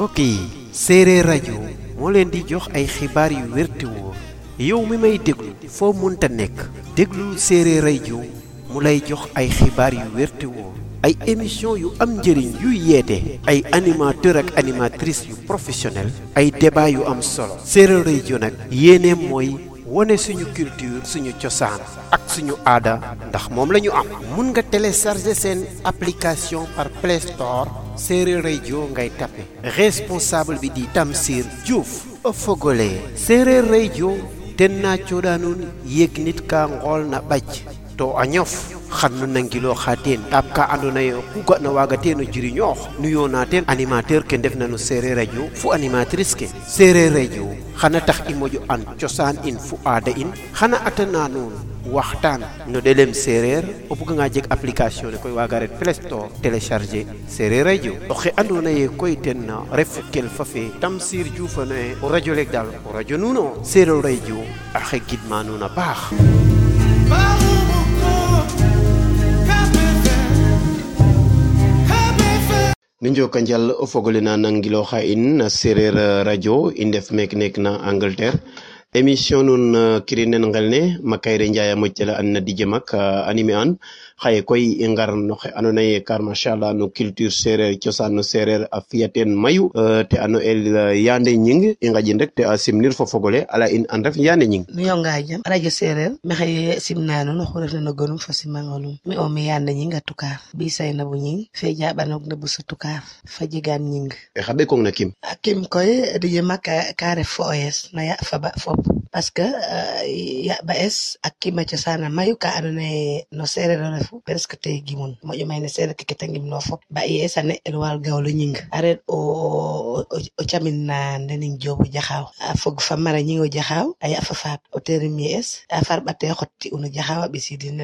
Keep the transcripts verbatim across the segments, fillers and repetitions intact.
mbokk yi séeréer rajo moo leen di jox ay xibaar yu wér te wóor yow mi may déglu foo munta nekk déglu séeréer rajo mu lay jox ay xibaar yu wér te wóor ay émission yu am njëriñ yuy yeete ay animateur ak animatrice yu professionnel ay débat yu am solo séeréer rajo nag yéeneem mooy wone suñu culture suñu cosaan ak suñu aada ndax moom la ñu am mun nga télécharger seen application par Play Store séeréer rajo ngay tapé responsable bi di Tamsir Diouf o fogole séeréer rajo ten na coɗanun yeg nit ka ngool na ɓac to a ñof xannu nangilo xa teen ɗaab ka andoona yee ku ga'na waaga teen o jiriñoox nuyoona teen animateur ke ndefna no séeréer rajo fu animatrice ke séeréer rajo xana tax i moƴo an cosaan in fu aada in xana atana nuun waxtaan no ɗelem séeréer o buganga jeg application ne koy waaga ret Play Store télécharger séeréer rajo oxe andoona yee koy ten refu kelfa fe Tamsir Diouf ne o radio leek daal o radio nuun o séeréer rajo axe gidma nuun a paax. mi njoka njal o fogole na nangilooxa in na séeréer radio i ndef meek neek na Angleterre émission nun kirinen ngel ne Makayre Ndiaye a moƴtala an na Dj Mak animé an xaye koy i ngar no xe andoona yee kar machallah no culture séeréer cosaan no séeréer a fiya teen mayu te ano el Yande Gning i ngaƴin rek te a simnir fo fogole ala in an ref Yande Gning mi yo ngajam radio séeréer maxey simna nuun oxu refna no gonum fo simangolum mi o mi Yande Gning a Toucar Bi Saynabou Gning fe jaɓanog na Boussa Toucar fa jegaan Gning e xa ɓekong na Kim a Kim koy Dj Mak ka ref fo oyes na ya fa ba fop parce que ya ba es ak Kim a cosaana mayu ka andoona yee no séeréer o refu presque te gimun moƴo may ne séeréer ke te ngim no fop ba i es a ne Elwal Gawlo Gning a ret o o camin na Ndening Diop o Jaxaaw a fog fa Mara Gning o Jaxaaw a ya fa faap o teerim ye es a farɓate xotti un o Jaxaaw a ɓisidin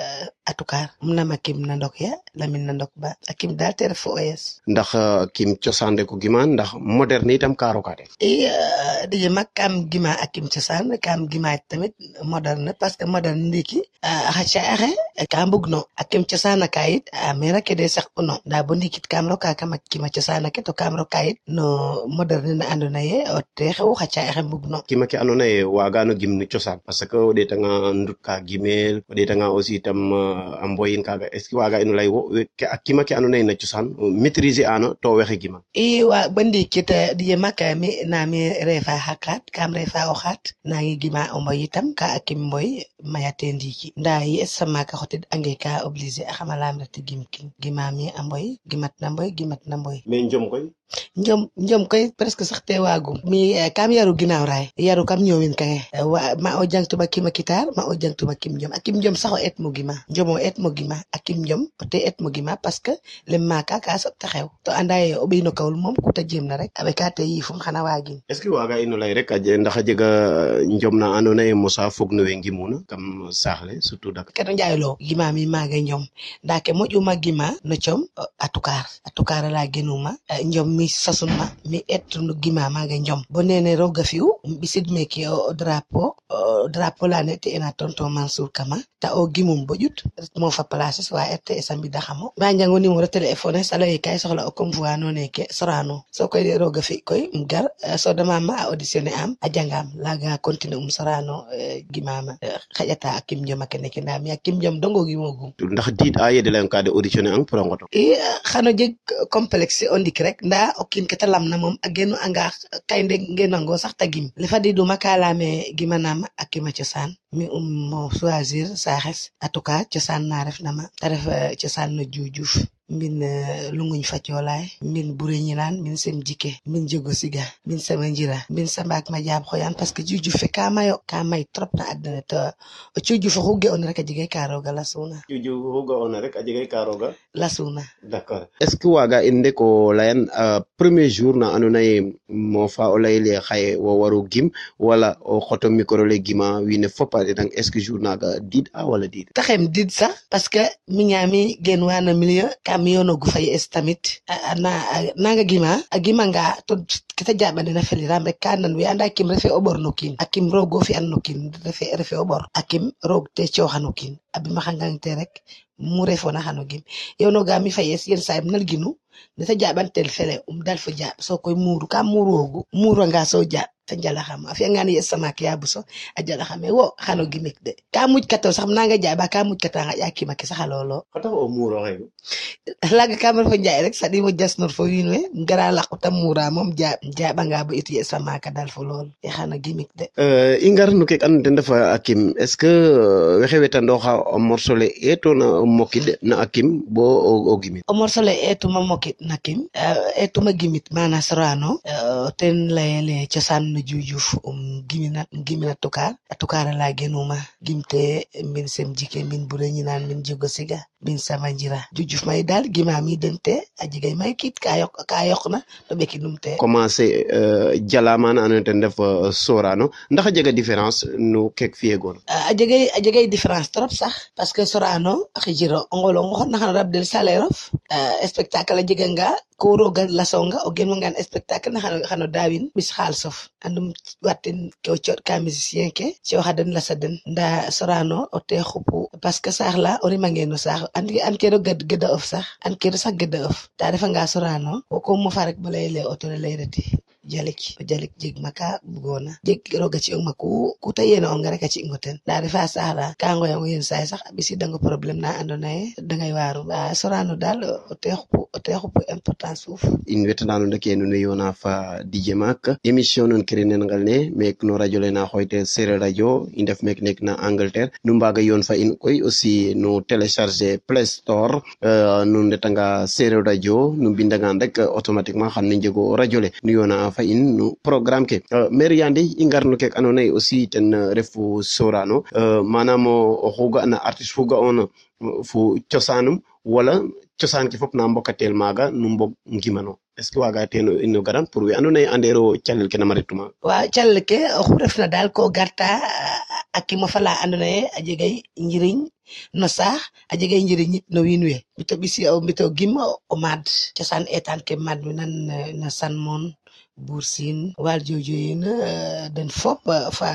a Toucar um nama Kim na ndok ya lamin na ndok ba a Kim daal te ref fo oyes ndax Kim cosaan rek o gimaan ndax moderne itam ka roka ten i Dj Mak kam gima a Kim cosaan kam gima tamit moderne parce que moderne ndiki xa caaxe ka mbugno a Kim cosaan ka yit a mera ke de sax uno nda bo ndikit kam roka kam a Kim cosaan ke to kam roka yit no moderne na andoona yee o te xew xa caaxe mbugno Kim ke andoona yee waagano gim no cosaan parce que o ɗeetanga ndut ka gimel o ɗeetanga aussi itam a mboyin kaaga est ce que waaga ino lay wo ke a Kim ke andoona yee na cosaan maîtriser ano to waxe gima i wa bo ndikit Dj Mak mi na mi refa xa kaat kam refa o xaat nangi gima o mboy itam ka a Kim mboy mayate ndiki nda yi es sama ka xotid ange ka obligé a xamalam reti gim Kim gima mi a mboy gimat na mboy gimat na mboy mais njom koy njom njom koy presque sax te waagum mi kam yaru ginaaw raay yaru kam ñoowin kaye ma o jangtuma Kim a kitar ma o jangtuma Kim njom a Kim njom sax o et mo gima njom o et mo gima a Kim njom o te et mo gima parce que lem maaka ka soɓ ta xew to anda ye o ɓiy no kawul moom ku ta jem na rek a ɓeka te yifum xana waagin est ce que waaga ino lay rek ndax a jega njom na andoona yee mosa fog no we ngimuna kam saax le surtout Dakar keto njaaylo gima mi maaga njom nda ke moƴuma gima no com a Toucar a Toucar ala genuma njom mi sasunma mi et no gima maaga njom bo nene roga fi'u um ɓisid meke o drapeau o drapeau la ne te ena tonton Mansour Kama ta o gimum bo ƴut ret mo fa place wa ette e sambida xamo ba njango numéro téléphone es aloye kay soxla o convoi no neke sorano so koy roga fi koy um gar so dama ma a auditionné am a jangam laga continuer um sorano gimama xaƴata a Kim njom a kene ke nda mi a Kim njom dongo gimogum ndax diit a yede layong ka de auditionné ang pour a ngoto i xano jeg complexe o ndik rek nda o kiin ke ta lamna moom a genu anga kaynde ngenango sax ta gim le fadiduma ka leyame gimanam a Kim a cosaan mi um mo choisir saaxes a Toucar cosaan na ref nama te ref cosaan no Dioudiouf min lunguñ facoolaay min bure ñilaan min sem jike min jogo siga min sama njira min sambaak ma jaab xoyaan parce que Dioudiouf fe ka mayo ka may trop na àddina te o Dioudiouf oxu ge ona rek a jegay ka rooga lasuna Dioudiouf oxu ga'oona rek a jegay ka rooga lasuna d'accord est ce que waaga in rek o layan premier jour na andoona yee mofa o layele xaye wo waru gim wala o xoto micro le gima wiin we fop a ɗeetang est ce que jour naaga diid a wala diid taxem diid sax parce que mi ñaami gen wa no milieu kam yono gu fay es tamit na nanga gima a gima nga to kita jaɓande na feliram rek ka nan we anda kim refe o ɓor no kiin akim roog o fi'an no kiin refe refe o ɓor akim roog te cooxan o kiin a bimaxangang te rek mu refoona xano gim yow noga mi fa yes yen saayim nalginu neta jaɓantel fele um dal fo jaɓ so koy muuru ka muuroogu muuranga so jaɓ ta njalaxam a fi'angaan yes sama ke yabuso a jalaxame wo xano gimik de ka mujkato sax nanga jaɓa ka mujkata nga ƴa kima ke sax a loolo xa tax o muurooxe laga kam refo njaay rek saɗimo jasnor fo wiin we ngara laqu ta muura moom jaɓ jaɓanga bo it yes sama ka dal fo lool e xano gimik de i ngar no kek ando ten refa a kim est ce que waxey wetandooxa o morceau le eetona mokid na a kim bo o gimit o morceau le eetuma mokid na kim eetuma gimit mana Sorano ten layele cosaan no Juujuf um gimina gimina tukar a tukara la genuma gimte min sem jike min bure ñinan min jogo siga min sama njira Juujuf may dal gima mi dente a jigay may kit ka yok ka yok na to beki numte commencer jala mana ando ten def Sorano ndax a jega différence no kek fiyegoon a jegay a jegay différence trop sax parce que Sorano a xijiro ngolo ngo na xana rabdel salerof spectacle a jeganga ko roga lasonga o genwangan spectacle na xano xano dawin bis xaalsof andum watin ko ciot ka musicien ke ci waxaden lasaden nda Sorano o te xupu parce que sax la o rimangeno sax andi an kero ged geda of sax an kero sax geda of ta defa nga Sorano ko mo fa rek balay le auto lay reti jalik jalik jig maka bugona jig roga ci ma ku ku tayena on nga rek ci ngoten da defa sax la ka ngoy yen say sax bisi danga problème na andona e dangay waru Sorano dal o te xupu o te xupu importance uf in wetanano ndake no yona fa D J Mac émission non kirenen ngal ne mek no radio le na xoyte Serer radio in def mek nek na Angleterre nu mbaga yon fa in koy aussi no télécharger Play Store euh nu ndetanga Serer radio nu bindanga rek automatiquement xamne njego radio le nu yona fa in no programme ke uh, maire yande i ngarno kek anone aussi ten uh, refu Sorano uh, manam o xuga na artiste fuga on fu ciosanum wala cosaan ki fop na mbokatel maga nu mbog ngimano est ce que waga teno ino garan pour we andona andero channel ke na marituma wa channel ke xu refna dal ko garta akimo fala andona e a jegay njiriñ no sax a jegay njiriñ no wiin we bito bisi o bito gim o mad cosaan etan ke mad nan na san mon bursin wal jojo yin den fop fa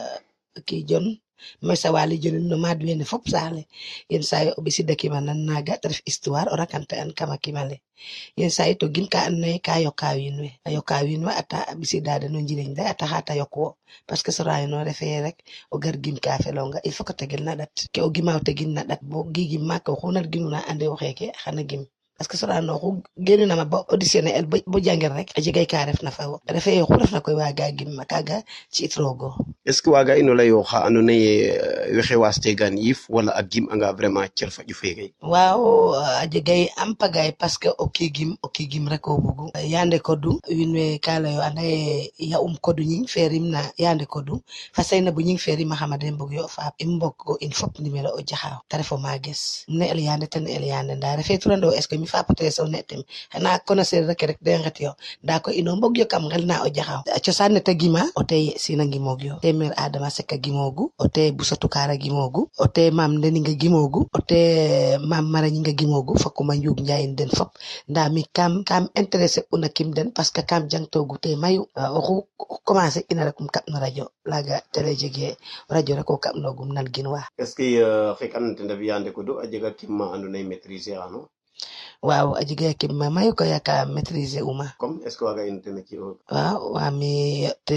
ki jon mesa wali jonin no mad wene fop sale yen say o bisi daki manan naga tref histoire o rakante an kama kimale yen say to gin ka an ka yo ka winwe ayo ka winwe ata bisi dada no njiriñ da ata hata yoko parce que Sorano no refe rek o gar gim ka felonga il faut que tegel na dat ke o gimaw tegin na dat bo gigi makko xonal ginuna ande o xeke xana gim parce que Sorano xu genu na ma bo auditionné el bo jangel rek a jegay ka ref na fa refe xu ref na koy waga gim makaga ci trogo est ce que waga ino la yo xa andona ye waxe waste gan yif wala a gim anga vraiment cer fa ju fegay waaw a jegay am pagay parce que o kigim o kigim rek o bugu yande kodu winwe kala yo anaye ya um kodu ñing ferim na yande kodu fa sayna bu ñing feri Mahamade mbug yo fa imbok ko in fop numéro o jaxaw tarefo mages ne el yande ten el yande nda refe turando est ce que mi fa pote so netem xana connaisseur rek rek de ngat yo nda ko ino mbog yo kam ngel na o jaxaw ciosan ne tagima o tay sina ngimog yo temer adama seka gimogu o te busatu kara gimogu o te mam ndeni nga gimogu o te mam marañi nga gimogu fakuma njug njaay den fop nda mi kam kam intéressé una kim den parce que kam jangtogu te mayu waxu commencer ina rek um kap na radio laga télé jege radio rek ko kap nogum nan ginwa est ce que xek anante ndef yande ko do a jega kimma andona maîtriser ano waaw a jega kim ma mayu ko yaka maîtriser uma comme est ce que waga in tene ci o waaw wa mi te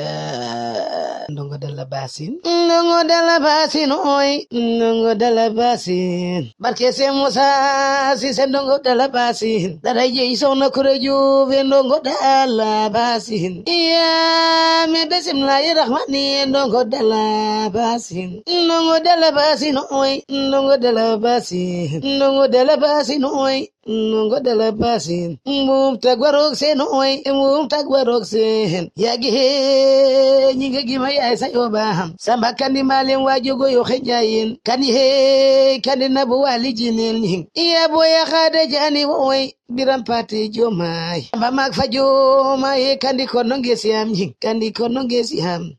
ndongo de la basin ndongo de la basin oy ndongo de la basin barke se musa si se ndongo de la basin dara je sona kureju ve ndongo de la basin ya me besim la rahmani ndongo de la basin ndongo de la basin oy ndongo de la basin ndongo de la basin oy ndongo de la basin mum tagwarok sen oy mum tagwarok sen yagi he nyinga gima ya sayoba samba kandi malen wajugo yo xejayin kani he kandi nabu wali jinel nying iya boya khada jani oy biram pati jomay ba mag fa jomay kandi kono ngesiam nying kandi kono ngesiam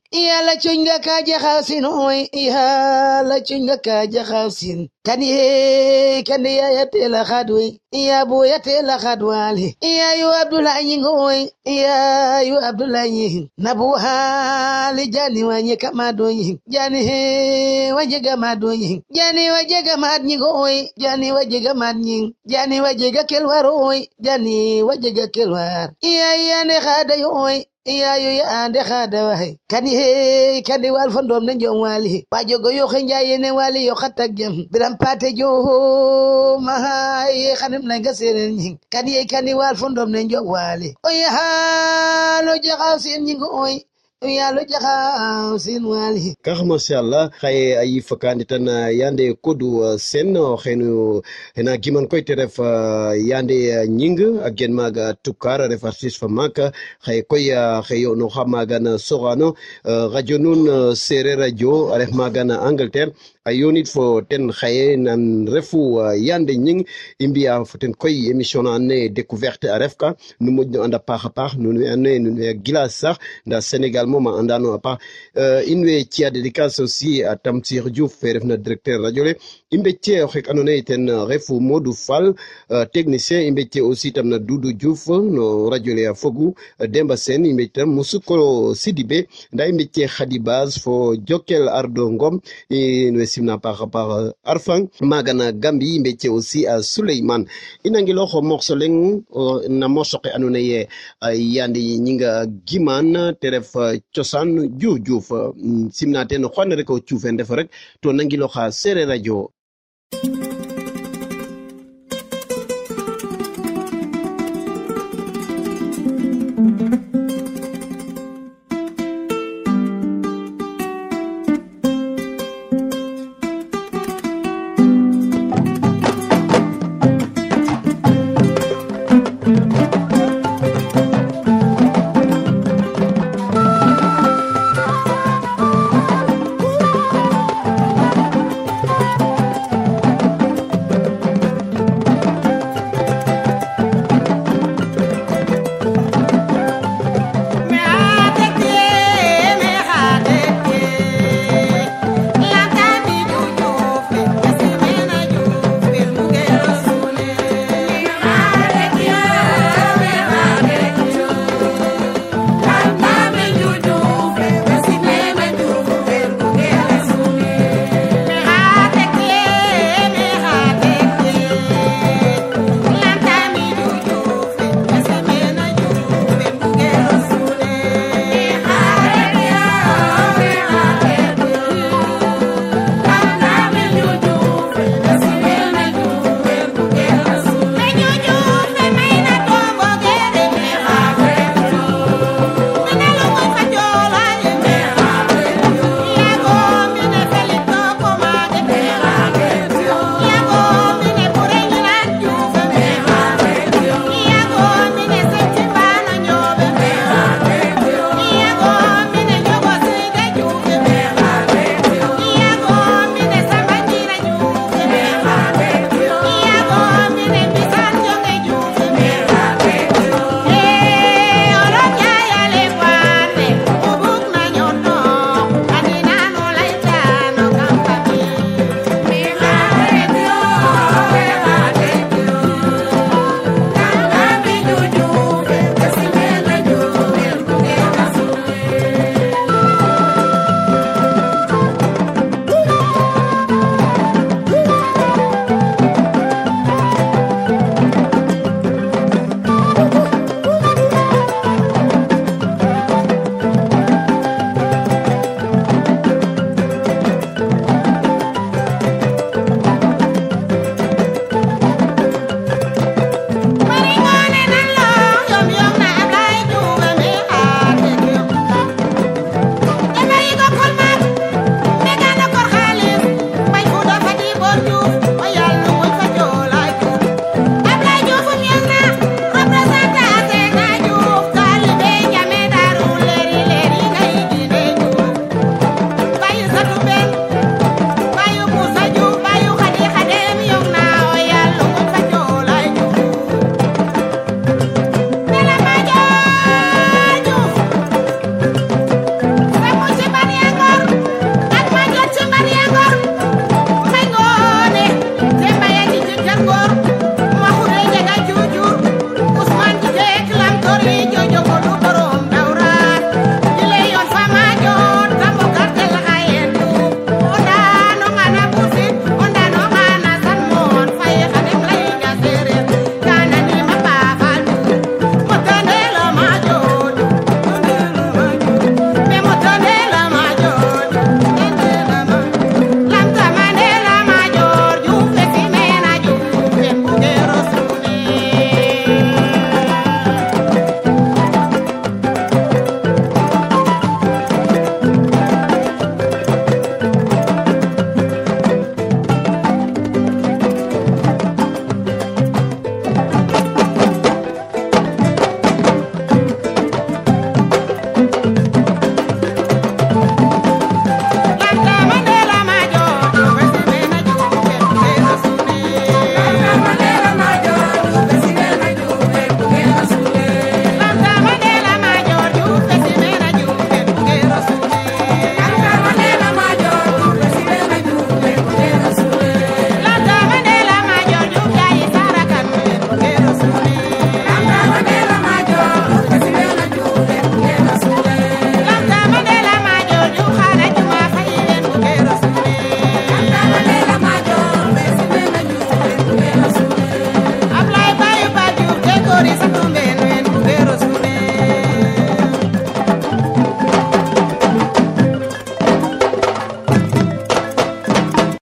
yala chunga ka jaxasin oy yala chunga ka jaxasin kan ye kan ya yatela khadwe ya bo yatela khadwale ya yu abdullahi ngoy ya yu abdullahi nabu hali jani wanye kama doyi jani he wajega madoyi jani wajega madni ngoy jani wajega madni jani wajega kelwaroy jani wajega kelwar ya ya ne khada yoy iya yu ya ande khada wahe kani he kani wal fondom ne jom wali wajogo yo khenjaye ne wali yo khatak jam biram pate jo ma ye khanim na gasere nyi kani kani wal fondom ne jom wali o ya halo jaxasin nyi ngoy yalo jaxa sin wali kah mashallah khaye ayi fakandi tan yande kodu sen khenu hena giman koy teref yande nying agen maga tukara refarsis famaka khaye koy khayo no khamaga na sogano radio nun sere radio aref maga na Angleterre a unit for ten khaye nan refu yande nying imbia foten koy émission na ne découverte arefka nu modno anda paxa pax nu ne nu gilas sax nda Sénégal moma andano apa uh, inwe tia dédicace aussi à Tamsir Diouf ferefna directeur radio le imbe tia xek anone ten refu Modou Fall uh, technicien imbe tia aussi tamna Doudou Diouf no radio le fogu uh, Demba Sen imbe tam Musuko Sidibé nda imbe tia Khadibaz fo Jokel Ardo Ngom inwe simna par par Arfang magana Gambi imbe tia aussi à Suleiman inangilo xo morceau leng uh, na morceau anone ye uh, yandi nyinga giman teref uh, Chosan Diouf Diouf simnate no xone rek o ciufen def rek to nangilo xa Sere radio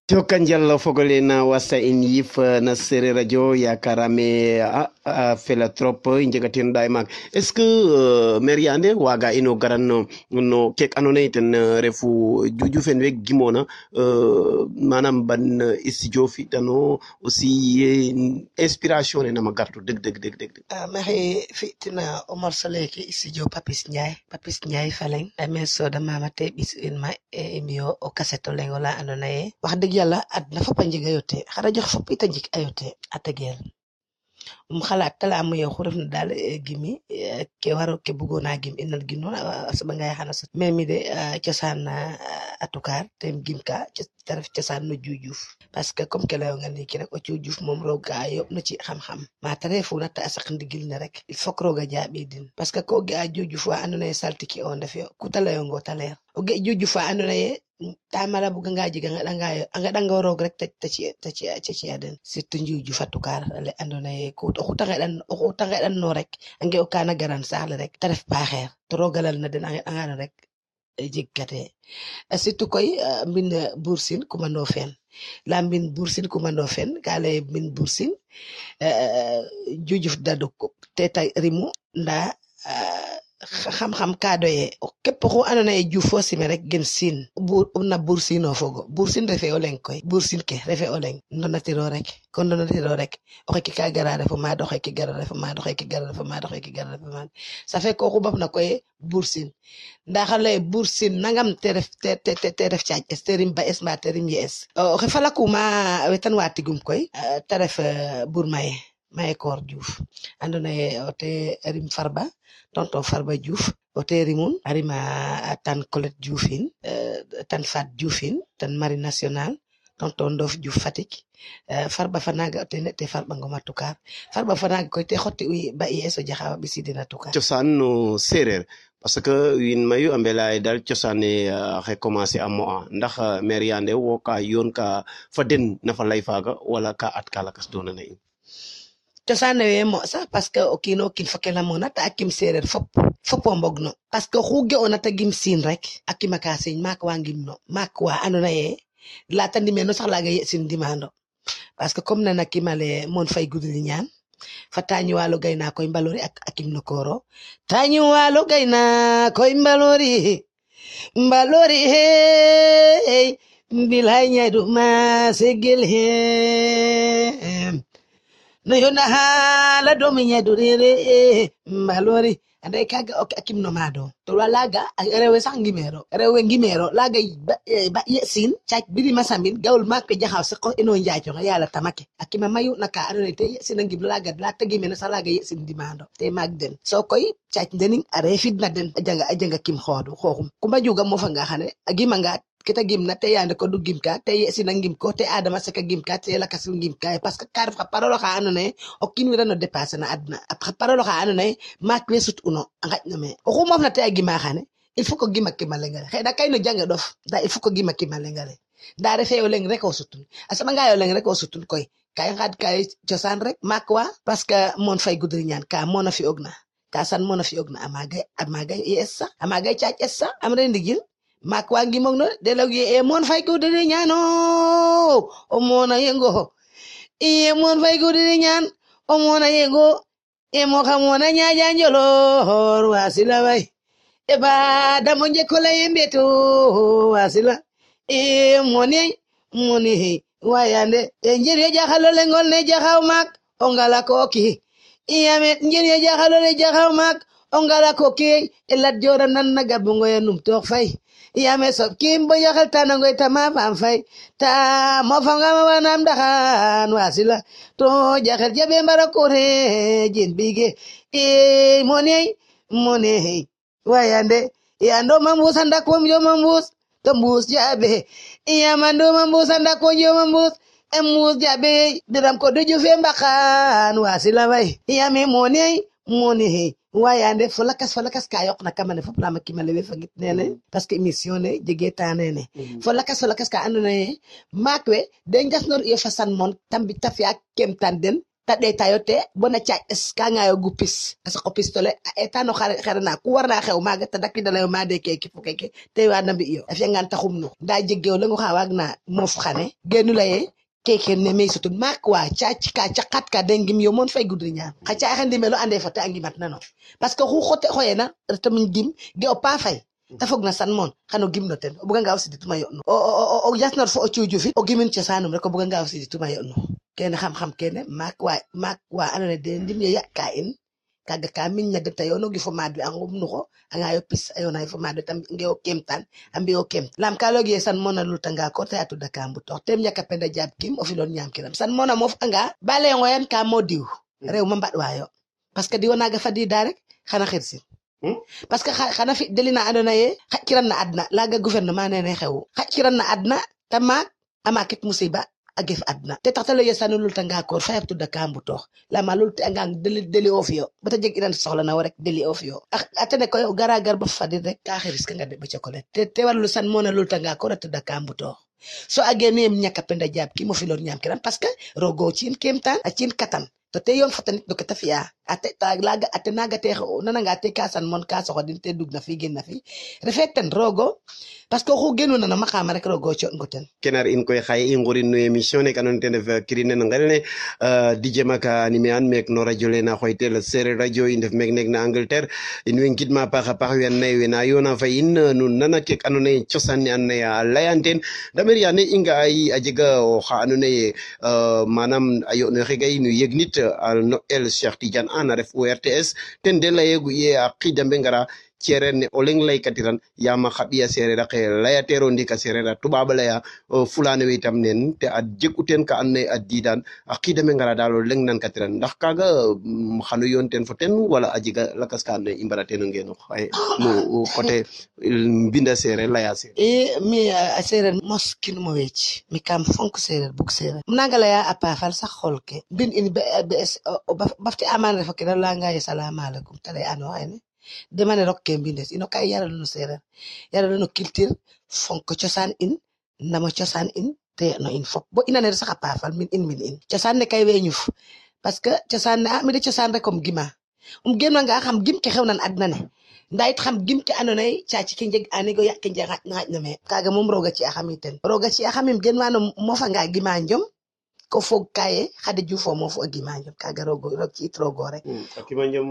jokanjal fogole na wasa in yif na Serer radio yakarame a, a fela trop injegatin day mak est ce que uh, meriande waga ino garan no, no kek anone ten uh, refu juju fen weg gimona uh, manam ban uh, studio fi tano aussi uh, inspiration ne nama gartu deug deug deug deug uh, mahi fitina Omar Saleki studio Papis Ndiaye Papis Ndiaye faleng ame soda mama te bis in ma e mio o kaseto lengola andona e wax deug yalla adna fa panjig ayote xara jox fa pita jik ayote atagel um xalaat tala am yow xuruf na dal gimi ke waro ke bugona gim inal gino asaba ngay xana sa memi de ciosan atukar tem gim ka ci taraf ciosan no jujuf parce que comme que la nga ni ki nak o jujuf mom roga yo na ci xam xam ma tarefu na ta asaq ndigil ne rek il faut roga jaabe din parce que ko ga jujuf wa andona salti ki on def yo ku tala yo ngo taler o ge jujuf wa andona ye tamala bu nga jiga nga nga nga danga rog rek ta ci ta ci ci ci aden surtout njuju fatukar le andona e ko ko tanga dan ko tanga dan no rek nge o kana garan saxle rek ta def baxer to rogalal na den nga rek jigate surtout koy min bursin kumando fen la min bursin kumando fen kale min bursin jujuf dadu ko teta rimu nda xam-xam kadoye képp ko andona e jufo sime rek gen sin bur na bursino fogo bursin refe o leng koy bursin ke refe o leng ndona tiro rek kon ndona tiro rek o xeki ka gara refa ma do xeki gara refa ma do xeki gara refa ma do xeki gara refa ma ça fait ko xubab na koy bursin ndaxale bursin nangam te ref te te te ref caaj esterim ba esma terim yes o xefala kuma wetan watigum koy te ref burmaye maye koor Diouf andona e ote rim farba tonton Farba Diouf o terimun arima tan Colette Dioufine uh, tan Fat Dioufine tan Marine Nationale tonton Ndof Diouf Fatick uh, Farba fanaga te te Farba ngoma tukar Farba fanaga koy te xotti wi ba yeso jaxawa bi sidina tukar ciosan no Serer parce que win mayu ambela dal ciosan e uh, recommencer à moi ndax uh, meriande wo ka yon ka faden na fa lay faga wala ka at kala kas dona na cosaan we mo sax parce que o kiino kin fakela mona ta akim Serer fop fopo mbogno parce que xuge ona ta gim sin rek akima ka sin mak wa ngimno mak wa andona ye la tandi meno sax la ga sin dimando parce que comme nana kimale mon fay gudri ñaan fa tañu walo gayna koy mbalori ak akim no koro tañu walo gayna koy mbalori mbalori hey bilay ñaydu ma segel he no yona hala do mi nyadu rere malori ande kaga ok akim no mado to laga rewe sax ngimero rewe ngimero laga ba yesin chach bidi masambin gawul mak jaxaw sa ko eno njaacho yalla tamake akima mayu naka adone te yesin ngib laga la tagi mena sa laga yesin dimando te magden so koy chach dening are fitna den ajanga ajanga kim xodu xoxum kuma juga mo fa nga xane agima nga kita gimna te yande ko du gimka te yesi na ngim ko te adama saka gimka te la kasul gimka parce que kar fa parolo xa anone o kin wira no dépasser na adna après parolo xa anone mak le sut uno ngaj na me o mo na te gima xane il faut ko gima ki malengale xey da kay no jange dof da il faut ko gima ki malengale da refe o leng rek o sutun asama nga yo leng rek o sutun koy kay xat kay ciosan rek mak wa parce que mon fay gudri ñaan ka mona fi ogna ka san mona fi ogna amaga amaga yessa amaga chaach essa amre ndigil mak wangi mogno de lagi e mon fay ko de ñaano o mona yengo e mon fay ko de ñaan o mona yengo e mo xamona ñaaja njolo wasila bay e ba damo je ko lay mbeto wasila e moni moni wayande e njeri jaxalo le ngol ne jaxaw mak o ngala ko ki e amet njeri jaxalo le jaxaw mak o ngala ko ki e lat jora nan na gabu ngoy num tok fay yame so kimbo yakal tanangoy tama fam fay ta mo fanga wanam daxan wasila to jaxal jabe mbarakore jin bige e moni moni wayande yando mambus anda ko jo mambus to mbus jabe yamando mambus anda ko jo mambus e mus jabe diram ko dojo fe mbaxan wasila bay yame moni moni wayande folakas folakas ka yok na kamane fop la makima lewe fagit nene parce que émission ne jege tanene folakas folakas ka andone makwe de ngas nor e fasan mon tambi tafia kem tanden tade tayote bona cha ska nga yo gupis asa ko pistole etano xare xare na ku warna xew maga ta dakki dalay ma de ke ki fukeke te wa nambi iyo afi ngan taxum no da jeggew la nga xawag na mof xane genu laye keke ne me sutun makwa cha ka cha kat ka dengim yo mon fay gudri ñaan xa cha xandi melo ande fa ta ngi mat nano parce que xu xote xoyena retamin dim ge o pa fay ta fogg na san mon xano gim no ten o buga nga aussi dituma yo no o o o jasnor fo o ciuju fit o gimin ci sanum rek o buga nga aussi dituma yo no kene xam-xam kene mak wa mak wa anone de ndim ya ka in kaga ka min na gata yo no gi fo madu angum nuko anga yo pis ayo na fo madu tam nge o kemtan ambi o kem lam ka logi san mona lutanga ko ta atu da kambu to tem nyaka penda jab kim o fi don nyam kiram san mona mof anga bale ngoyen ka modiw rew ma mbad wayo parce que di wona ga fadi da rek xana xirsi parce que xana fi delina adona ye xakiran na adna laga gouvernement ne ne xew xakiran na adna tama ama kit musiba agef adna te taxtalo yesanu lul tanga ko fa yabtu da kambu to la malul te nga deli deli ofio bata jeg idan soxla na rek deli ofio atene ko gara gar ba fadi rek ka xiris ka nga de ba chocolate te te walu san mona lul tanga ko rat da kambu to so agene nyaka penda jab ki mo fi lor nyam kiram parce que rogo cin kemtan a cin katan to te yon fotanit do kata fiya ate tag laga ate naga te nana nga te kasan mon ka so din te dug na fi gen na fi refeten rogo parce que ko genu na makama rek rogo ci ngoten kenar in koy xaye i ngorin no émission ne kanon te def kirine ngalne dj maka anime an mek no radio le na xoytel sere radio in def mek nek na Angleterre in wenkit ma paxa pax wen nay wena yona fay in nun nana ke anone ciosan ni an ya layanten damer ya ne inga ay ajega o xa anone manam ayo no xegay nu yegnit al no el Cheikh Tidiane ana ref O R T S ten de layegu ye a qidambe ngara cerene o leng lay katiran yama khabiya serera xe layatero ndika serera tubaba laya fulane we tam nen te a jekuten ka anne a didan a qidambe ngara dalo leng nan katiran ndax kaga xanu yon ten fo ten wala ajiga lakas ka ne imbara ten ngeno xay no côté binda sere laya sere e mi a sere moskin mo wecc mi kam fonk sere buk sere nanga laya apa fal sax xolke bin in bs bafti amane fa kira la nga assalamu alaykum tale ano ayne demane rokke bindes ino kay yaral no sere yaral no culture fonk ciosan in nama ciosan in te no in fop bo ina ne sax apa fal min in min in ciosan ne kay weñuf parce que ciosan ne mi de ciosan rek comme gima um genno nga xam gim ke xewnan adna ne ndayit xam gim ke anonay ciaci ke jeg ani go yak ke xaj na me kaga mom roga ci axamiten roga ci axamim genwano mo fa nga gima njom ko fog kaye xade ju fo mo fo gima njom kaga rogo rog ci trogo rek akima njom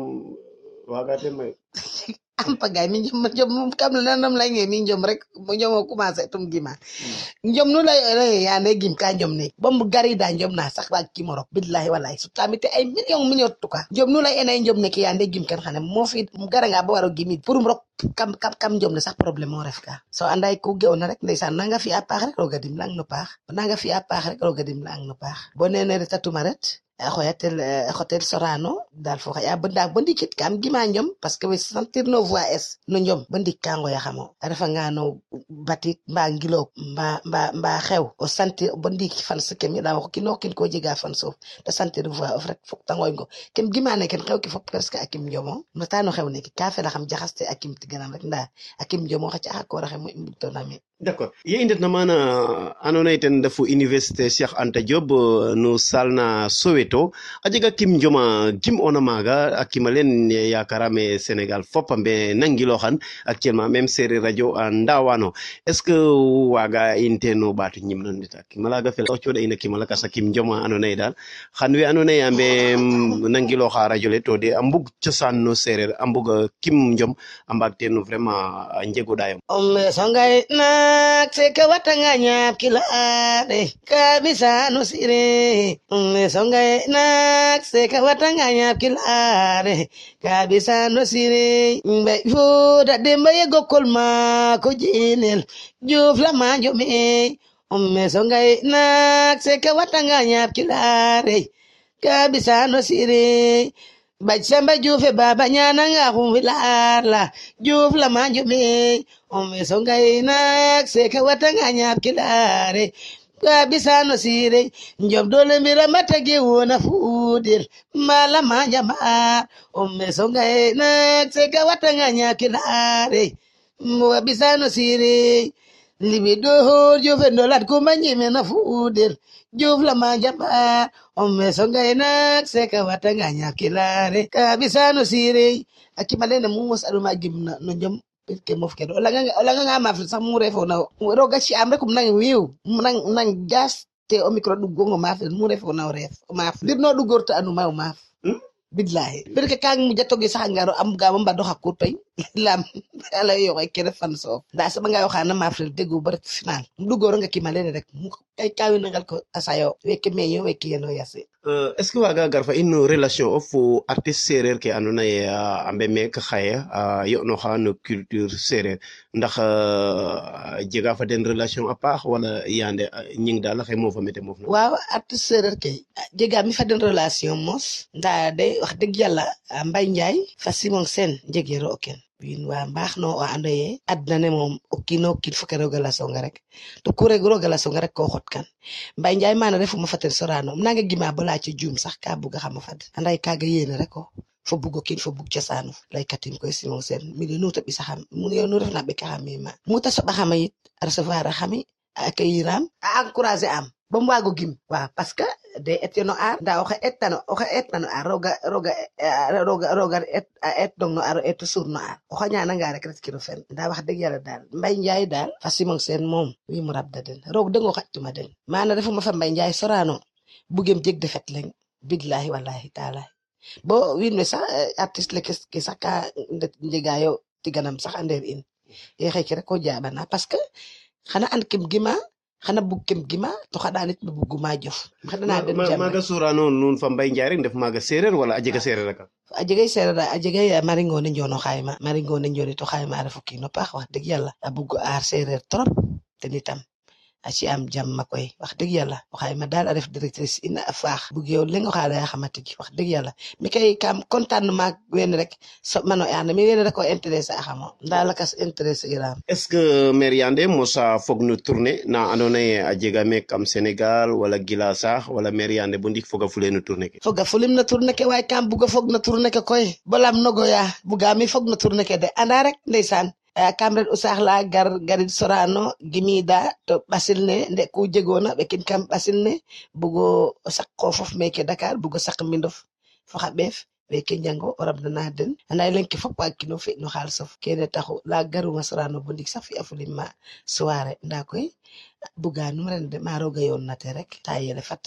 waga te may am pagay mi njom njom kam la nam lay nge mi njom rek mo njom commencé tum gima njom nu lay ya ne gim ka njom ne bom gari da njom na sax ba ki morok billahi wallahi su tamite ay million million tuka njom nu lay enay njom ne ki ya ne gim kan xane mo fi gara nga ba waro gimi pour rok kam kam kam njom ne sax problème mo ref ka so anday ko gew na rek ndaysan na nga fi apax rek roga dim lang no pax na nga fi apax rek roga dim lang no pax bo nene reta tumaret xoyatel hotel Sorano dal fo ya banda bandi kit kam gima njom parce que we sentir no voix es no njom bandi kango ya xamo refa nga no batit mba ngilo mba mba mba xew o sentir bandi fan se kem da wax ki no kin ko jega fan sof da sentir voix of rek fok tangoy ngo kem gima ne ken xew ki fop presque akim njomo no tano xew ne ki ka fe la xam jaxaste akim tiganam rek nda akim njomo xa ci akko raxe mo imbito nami d'accord ye indet na mana anona iten defu université Cheikh Anta Diop no salna Soweto ajiga kim joma kim ona maga akimalen yakarame Sénégal fopambe nangilo xan actuellement même série radio ndawano est-ce que waga inteno batu nyimna ndita kimala ga fel ochoda ina kimala kasa kim joma anona dal xanwe anona yambe nangilo xa radio le to de ambug ciosan no série ambug kim jom ambak ten vraiment njego dayam om songay na seka watanganya kila ade kabisa no sire songa na seka watanganya kila ade kabisa no sire mbe foda de mbaye gokolma ko jinel jufla manjo me omme songa na seka watanganya kila ade kabisa no sire Bachamba jufe baba nyana nga kumvilar la jufe la manjo me ome songa ina seka watanganya kilare kabisa no sire njom dole mira matagi wona fudil mala manja ma ome songa ina seka watanganya kilare kabisa no sire libi do jofe no lat ko manyime na fudel jof la ma jaba omme songa ena seka watanga nyakilare kabisa no sire akimalene mumus aluma gimna no jom ke mof kedo la nga la nga ma sax mu refo na roga ci am rek mu nang wiw mu nang nang jas te o micro du gongo ma mu refo na ref ma dir no du gorta anu ma ma billahi parce que kang mu jatto gi sax ngaro am ga ba do hakku tay lam ala yo ay kene fan so da sama nga waxana ma frère deggu ba final du gor nga ki malene rek mu ay kawi ngal ko asayo weke meyo weke yeno yasse Uh, est ce que waga garfa une relation of artiste serer ke andona ye uh, ambe mek xaye uh, yo no xano culture serer ndax uh, jega fa den relation a paax wala yande uh, ñing dal xey mo fa mete mof na waaw artiste serer ke jega mi fa den relation mos nda day wax deug yalla Mbay Njaay fa Simon Sen jegero oken win wa mbax no o andoye adna ne mom okino kil fukk rogala songa rek to ku rek rogala songa rek ko xot kan Mbay Njaay mana refu ma fatel sorano nanga gima bala ci jum sax ka buga xama fad anday kaga yene rek ko fo bugo kin fo bug ciosanu lay katim koy Simon Sen mi di nuta bi saxam mu yow nu ref na be ka xami ma muta so ba xamay recevoir xami ak yiram a encourager am ba mu wago gim wa parce que de etno ar da waxa etano waxa etano ar roga roga roga roga et et dong no ar et sur no ar waxa ñana nga rek rek kilo fen da wax deug yalla dal Mbay Njaay dal fa Simon Sen mom wi mu rab da den rog de ngo xatuma den mana defuma fa Mbay Njaay sorano bugem jeg defet lañ billahi wallahi taala bo win me sax artiste le ke saka ndegayo tiganam sax ander in e xey rek ko jaabana parce que xana and kim gima xana bugkem gima to xada nit bu buguma jof xana den jam maga surano nun fa Mbay Njaay rek def maga serer wala ajega serer rek ajega serer ajega maringo ne njono xayma maringo ne njoni to xayma refu kino pax wax deug yalla abugo ar serer trop te nitam aci am jam makoy wax deug yalla waxay ma dal def directrice ina faax bu geew li nga xala ya xamati wax deug yalla mi kay kam contane mak wen rek so mano yana mi wen rek ko intéressé xamo dal kas intéressé iram est ce que mère Yandé mosa fogg nu tourner na andona a jega me kam Sénégal wala gila sax wala mère Yandé bu ndik foga fulé nu tourner ke foga fulim na tourner ke way kam bu go fogg na tourner ke koy bolam nogo ya bu ga mi fogg na tourner ke de anda rek ndaysan kamret usahla gar garid sorano gimida to basilne nde ku jegona be kin kam basilne bugo sakko fof meke Dakar bugo sak mindof fo xabef be ke jango orab na den anay lenki fop ak kino fe no xal sof kene taxu la garu sorano bu ndik sax fi afulima soirée nda koy buga num ren de maro gayon nate rek tayele fat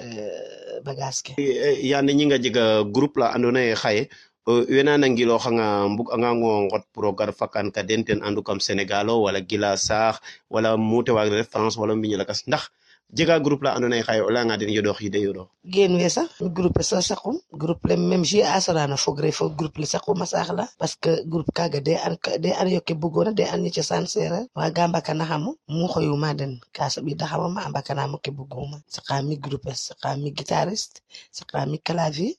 bagage ke yande ñi nga jega groupe la andona xaye wena nangilo xanga mbuk anga ngot pro gar fakan ka denten andu kam Sénégalo wala gila sax wala muté wa France wala mbiñu la kas ndax jega groupe la andona xay wala nga den yodox yi de yodo gen we sax groupe so saxum groupe le même ji asarana fogre fo groupe le saxum sax la parce que groupe kaga de an de an yokke bugona de an ci sansere wa gamba kana xamu mu xoyuma den kaso bi da xamama ambakana mo ke buguma saxami groupe saxami guitariste saxami clavier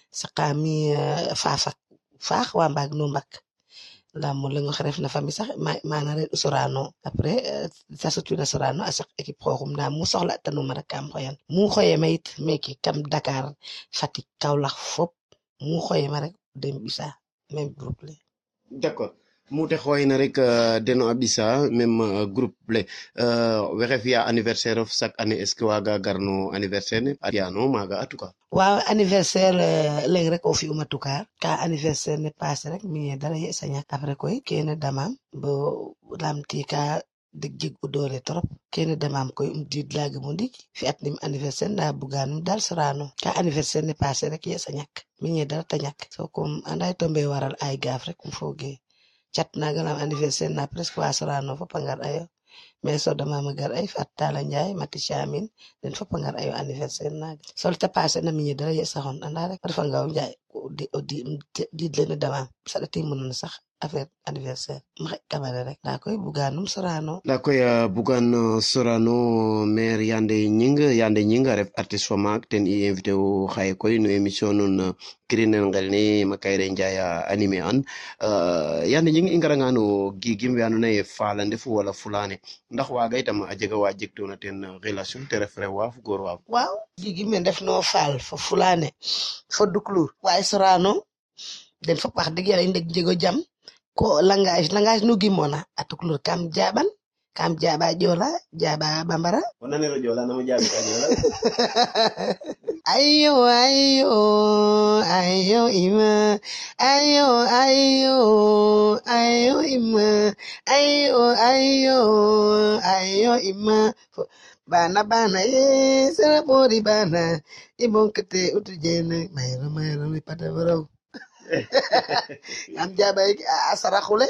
sakami fafa fax wa mbag no mbak la mo lengo xaref na fami sax mana re sorano après ça surtout na sorano asak équipe xoxum na mu soxla tanu ma rakam xoyan mu xoye mayit meki kam Dakar Fatick Kaolack fop mu xoye ma rek dem bisa même groupe le d'accord mute xoyna rek deno abisa même groupe le waxe fiya anniversaire of chaque année est ce que waga garno anniversaire ne ariano maga atuka waaw anniversaire leg rek o fi uma tukar ka anniversaire ne passé rek mi dara ye saña après koy kene damam bo lamti ka deg jig bu doole trop kene damam koy um did lag mo ndik fi atnim anniversaire na buganum dal sorano ka anniversaire ne passé rek ye sañak mi dara tañak so comme anday tombe waral ay gaf rek um foge chat na ganam anniversaire na presque wa sorano fo pangar ayo mais so dama magar ay fatala Njaay mati chamin den fo pangar ayo anniversaire na sol ta passé na mi dara ye saxon anda rek fa ngaw Njaay di di di len dama sa ti mun sax affaire anniversaire ma kamara rek da koy buganum sorano da koy uh, bugan sorano mère Yandé Gningue Yandé Gningue ref artiste fo mak ten i invité o xaye koy no émission nun kirinen ngel ni Makayre Njaay animé an uh, Yandé Gningue i ngaranga no gigim we andona ye falande fu wala fulane ndax waga itam a jega wa jektona ten relation te ref rew wa fu gor wa waaw gigim me def no fal fo fulane fo duklu way sorano den fop wax deug yalla ndeg jego jam ko langage langage no gimona atuklur kam jaban kam jaba jola jaba bambara onanero jola namo jabi ka jola ayo ayo ayo ima ayo ayo ayo ima ayo ayo ayo ima bana bana ye sera pori bana ibon kete utujene mayro mayro mi pada bro am jaba asara khule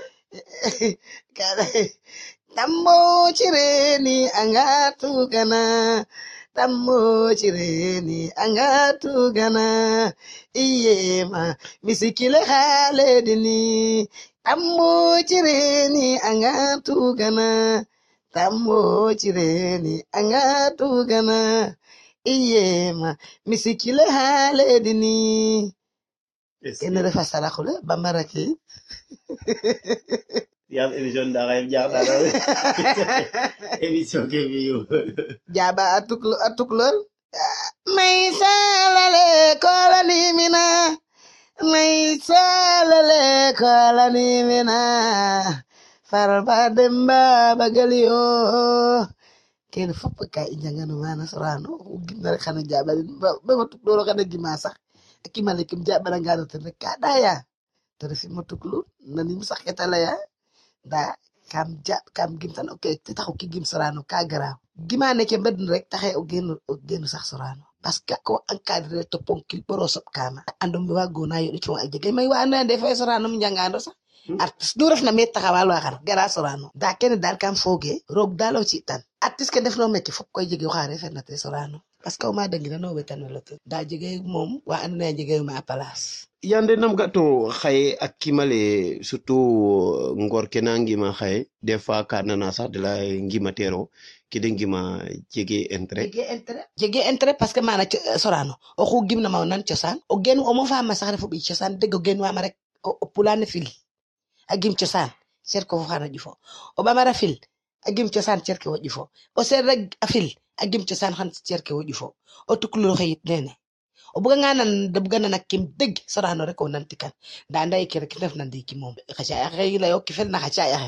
kada tammo cireni angatu gana tammo cireni angatu gana iye ma misikile hale dini tammo cireni angatu gana tammo cireni angatu gana iye ma misikile hale dini kene refa sala khule bamaraki yam émission da ngay jaar da émission ke biyu jaba atuk atuk lor may salale kolani mina may salale kolani mina farba demba bagalio ken fop ka injangano mana sorano gimna rek xana jaba ba ma tuk loro xana gima sax akimalekum jaba ngado te rek kadaya te fi ma tuk lu nani mu sax ketala ya da kam ja kam gim tan okay te taxu ki gim sorano ka gara gima ne ke mbed rek taxé o genu o genu sax sorano parce que ko encadrer to ponkil borosop kama andum wa gona yo ci wa jege may wa na def sorano mu jangando sax artiste du ref na met taxawal wa xar gara sorano da ken dal kam foge rog dalo ci tan artiste ke def no metti fop koy jege xare fer na te sorano parce que o ma dangi na no wetan la te da jege mom wa and na jege ma place yande nam gato xaye ak kimale surtout ngor ke na ngima xaye des fois ka nana sax de la ngima tero ki de ngima jege intérêt jege intérêt jege intérêt parce que mana sorano o xu gimna ma nan ciosan o gen o mo fa ma sax refu bi ciosan deug o gen wa ma rek o pulane fil agim ciosan cer ko xana jufo o ba mara fil agim ciosan cer ko jufo o ser rek afil agim ciosan xan cer ko jufo o tuklu xeyit nene o buga nga nan da buga nan kim deug sorano rek o nanti kan da nday ki rek def nan di ki mom xacha xey la yok fel na xacha ya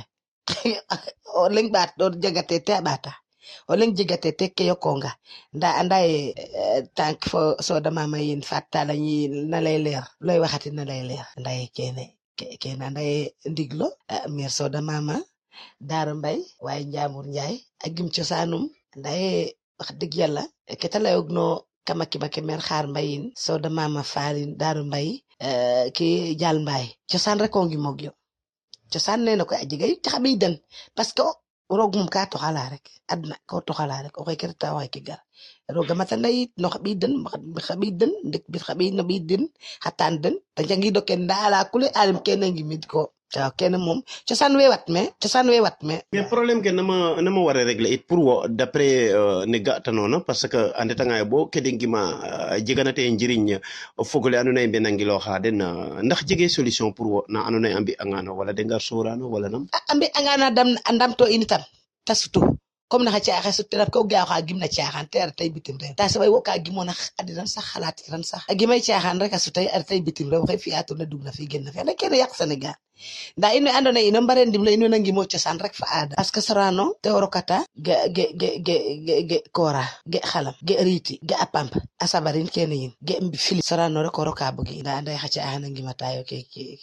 o leng bat do jagate te bata o leng jagate te ke yokonga nda anday tank fo so da mama yin fatta la ñi na lay leer loy waxati na lay leer nday kene kene nday ndiglo mer so da mama daru mbay way njamur njaay agim ciosanum nday wax deug yalla ketala yogno kama kiba ke mer xaar mbayin so da mama farin daru mbay euh ki jall mbay ciosan rek ko ngi mogyo ciosan neena ko ajigay taxami den parce que rog mum ka to xala rek adna ko to xala rek o koy kerta way ki gar roga mata nday no xabi den xabi den ndek bi xabi no bi den xatan den ta jangi do ken dala kule alim ken ngi mit ko ta ken mom ciosan we wat me ciosan we wat me mais problème ke nama nama wara régler it pour d'après euh, ne gata non parce que ande tanga bo ke de ngima uh, jiganate njiriñ fogole anuna be nangilo xa den uh, ndax jege solution pour na anuna ambi angano wala de ngar sorano wala nam ambi angana dam andam to initam tasutu comme na xacha xasu terap ko gaaw xa gimna caaxan ter tay bitim rew ta sabay woka gimona adiran sax xalat ran sax agimay caaxan rek asu tay ar tay bitim rew xey fi atu na dugna fi genn fi la ken yak Sénégal da ino andona ino mbaren dim la ino nangi mo ciosan rek fa ada parce que sarano te orokata ge ge ge ge ge kora ge xalam ge riti ge apamp asabarin ken yin ge mbi fili sarano rek oroka bugi da nday xacha ana ngi matayo ke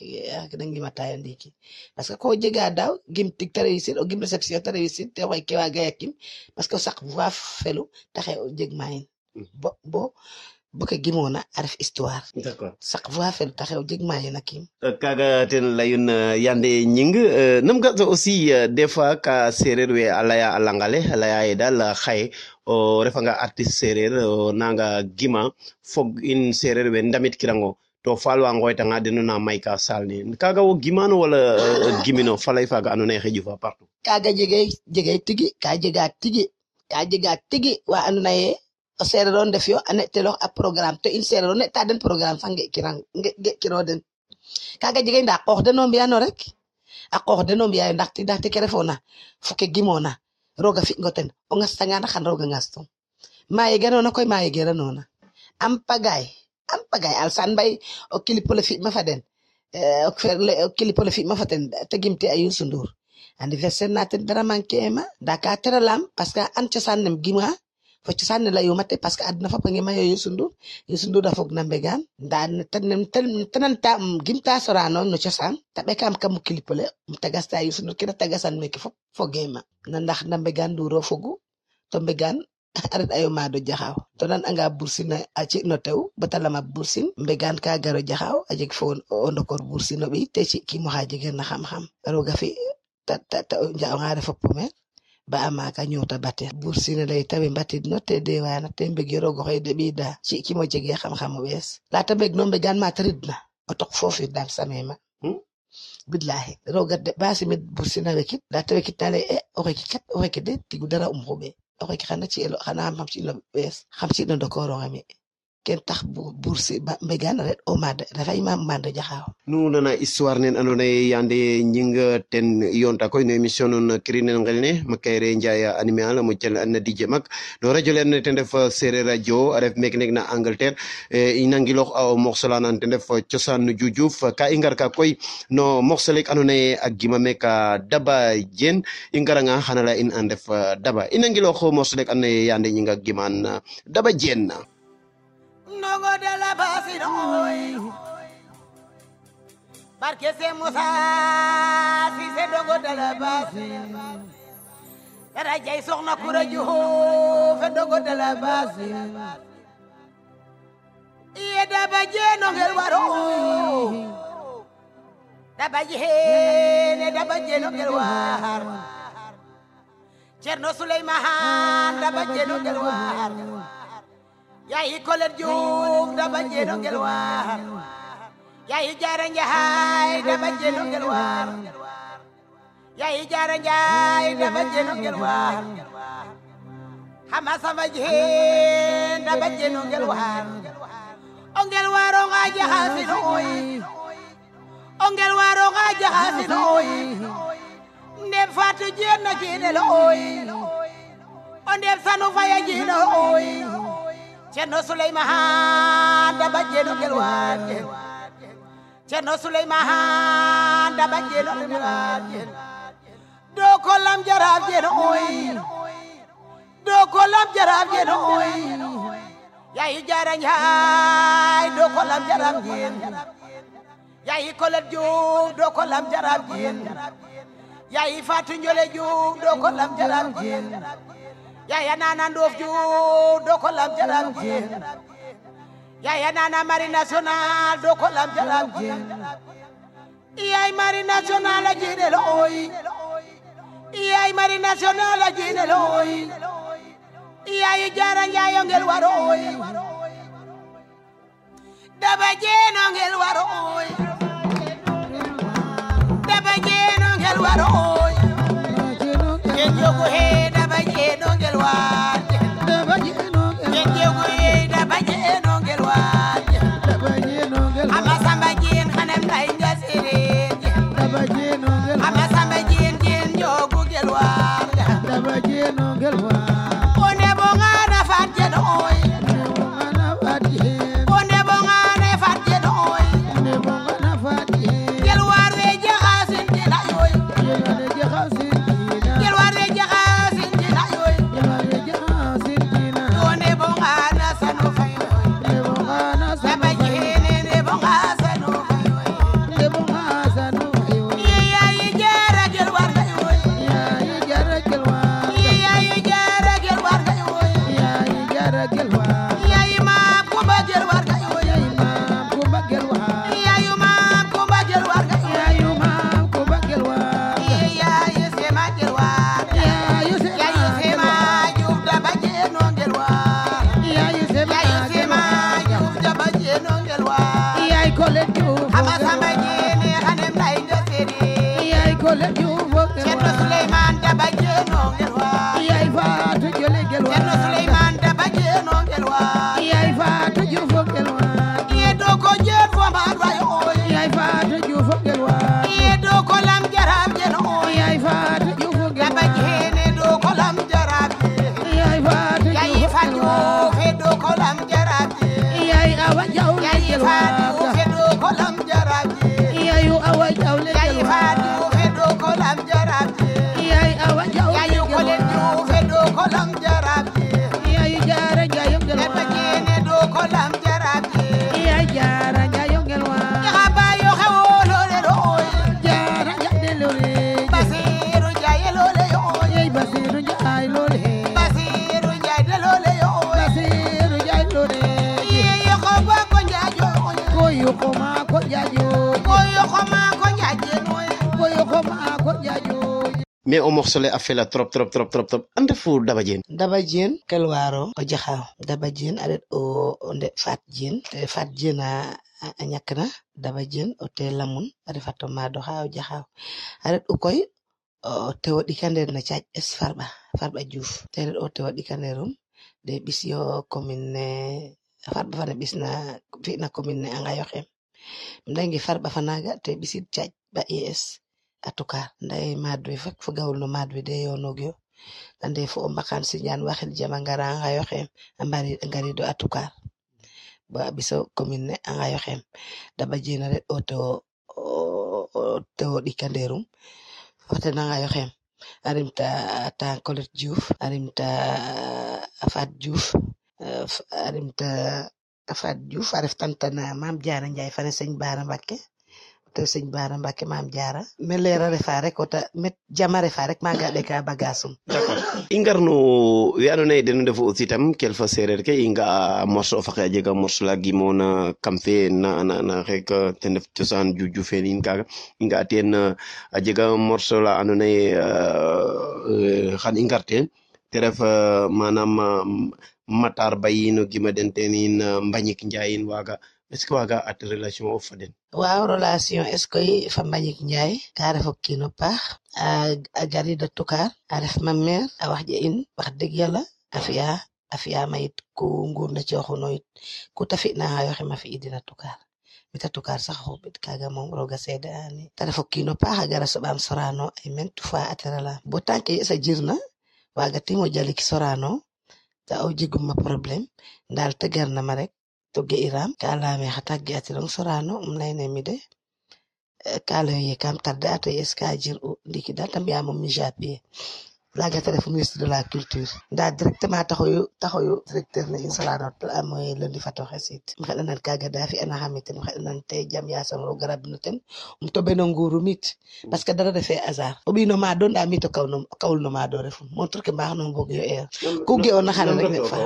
ke ngi matayo ndiki parce que ko jega daw gim tik tare yisit o gim réception tare yisit te way ke wa gayakim parce que sax voix felu taxé o jeg mayin bo bo buka gimona arif histoire d'accord sax voix felu taxé o jeg mayin akim kaga ten layun uh, yande nying uh, nam ga aussi uh, des fois ka serer we alaya alangale alaya edal xay o refanga artiste serer o nanga gima fog in serer we ndamit kirango to falwa ngoyta nga denu na mayka salni kaga wo gimano wala uh, gimino falay faga anone xeju fa partout kaga jege jege tigi ka jega tigi ka jega tigi wa anuna ye o serer on def yo ane telo a programme to in serer on ta den programme sange kirang nge kiro den kaga jige nda xox de no mbiano rek a xox de no mbiya ndax ti ndax ti kerefona fuke gimona roga fi ngoten o ngastanga na xan roga ngasto maye ganona koy maye geranona am pagay am pagay al san bay o kilipo le fi ma fa den o fer le o kilipo le fi ma fa ten te gimti ayun sundur anniversaire naten dara manke ma daka teralam parce que an cosanem gima fo cosaan la yo mate parce que adna fa pangi ma yo Youssou Youssou Ndour da fog na mbegan dan tan tan tam gimta sorano no cosaan tabe kam kam kilipole mutagasta Youssou Ndour kina tagasan meke fo fo gema na ndax na mbegan du ro fogu to mbegan aret ayo mado jaxaw to nan anga bursina aci no tew batalama bursin mbegan ka garo jaxaw ajek fo o ndokor bursino bi te ci ki mo haje na xam xam roga fi ta ta ja nga def pomer ba amaka ñota batte bursina lay tawi batid no te de wana te mbegi rogo xeyde bi da ci ki mo jege xam xam wess la ta beg no mbegan ma tridna o tok fofu dal samema billahi roga de basi mit bursina wekit la ta wekit tale e o rekikat o rekide tigu dara um xobe oke xana ci elo xana xam ci lo wess xam ci no dokoro ngami ken tax bourse mbegan ret o mad dafa imam mande jaxaw nu nana histoire nen andona yande ñinga ten yonta koy no émission non kirinen ngelne makayre ndiaya animal mo tel an dj mak no radio len ten def sere radio ref mek nek na Angleterre e inangilox aw morceau nan ten def ciosan jujuf ka ingar ka koy no morceau lek andona ak gima meka daba jen ingaranga xana la in an def daba inangilox morceau lek an yande ñinga giman daba jen Nogo de la basi noy Parce c'est Moussa si c'est dogo de la basi Era jay soxna kura ju fe dogo de la basi Iye daba jeno ngel waro Daba jene daba jeno ngel war Cerno Suleyman daba jeno ngel war Yayi kolet juk daba jeno ngel war Yayi jara njaay daba jeno ngel war Yayi jara njaay daba jeno ngel war Hama sama jeen daba jeno ngel war Ongel waro nga jahasin oy Ongel waro nga jahasin oy Ndem fatu jeen na jeenel oy Ondem sanu faya jeenel oy Cerno Suleyman daba jeno ngel war Cerno Suleyman daba jeno ngel war do ko lam jarab jeno oy do ko lam jarab jeno oy yayi jara njaay do ko lam jarab jen yayi kolet juk do ko lam jarab jen yayi fatu njole juk do ko lam jarab jen Yaya nana ndof ju do ko lam jaram jen Yaya nana mari national do ko lam jaram jen Iyay mari national a jine lo oy Iyay mari national a jine lo oy Iyay jara njaay ngel waro oy Daba jeno ngel waro oy Daba jeno ngel waro oy Ken jogo he daba jeno ngel war daba jeno ken jogo he daba jeno ngel war daba jeno ngel ama samba jeen xanem lay ngasere daba jeno ngel ama samba jeen jeen jogo ngel war daba jeno ngel war one bo ngana fat jeno oy bo ngana fat jeen one bo ngana fat jeno oy one bo ngana fat jeen ngel war we jaxasin dina yoy ngel jaxasin Yeah. mais o morceau le a fela trop trop trop trop trop ande fu daba jen daba jen kelwaro o jaxaw daba jen aret o nde fat jen te fat jen a a ñakna daba jen o te lamun are fato ma do ha o jaxaw aret u koy o te wadi kander na caaj es farba farba juuf te aret o te wadi kanderum de bis yo commune ne farba fane bis na fi na commune ne anga yoxem ndangi farba fanaga te bisit caaj ba es atukar nday madwe fak fu gawul no madwe de yo nogyo ande fo mbakan si ñaan waxil jama ngara nga yoxem ambari ngari do atukar ba biso commune ne anga yoxem daba jena ret auto to di kanderum fote na nga yoxem arimta ta Colette Diouf arimta Afat Diouf arimta Afat Diouf aref tantana mam Jaara Njaay fane sëñ Baara Mbakke te sëñ Baara Mbakke mam Jaara me leera refa rek ota met jama refa rek maga de ka bagasum d'accord i ngarno we andoona yee den ndefu aussi tam kelfa seereer ke i nga'a morceau fa a jega morceau la gimoona kam fe na na rek ten ref cosaan juju fe niin kaaga i nga'a teen a jega morceau la andoona yee xan i ngar teen te ref manam Matar Bayin o gima den teen in Mbagnick Ndiaye in waaga est ce que waaga at relation of fa den waaw relation est ce que fa Mbagnick Ndiaye ka ref o kiino paax a gari de tukar a ref ma mère a wax je in wax deg yàlla a fiya a fiya mayit ku nguur na cooxuno yit ku ta fi na nga yoxe ma fi idina tukar mita tukar sax xobit kaga moom roga seede ani ta ref o kiino paax a gara soɓaam Sorano ay maintes fois a terala bo tanke yesa jirna waaga timo jalik Sorano ta o jeguma problème ndal tegar na ma rek to ge iram ka lame xata ge atirong Sorano um layne mi de ka lay kam tarde ato eska jir u ndiki dal tam ya mom mi jappé laga ta def ministre de la culture nda directement taxoyu taxoyu directeur ne Sorano amoy lundi fato xesit mi xala nan kaga dafi ana xamite mi xala nan tay jam ya sam ro garab no ten um to beno nguru mit parce que dara defé hasard obi no ma don da mi to kaw no kawul no ma do refu mon truc mbax no bog yo er ku ge on xala rek fa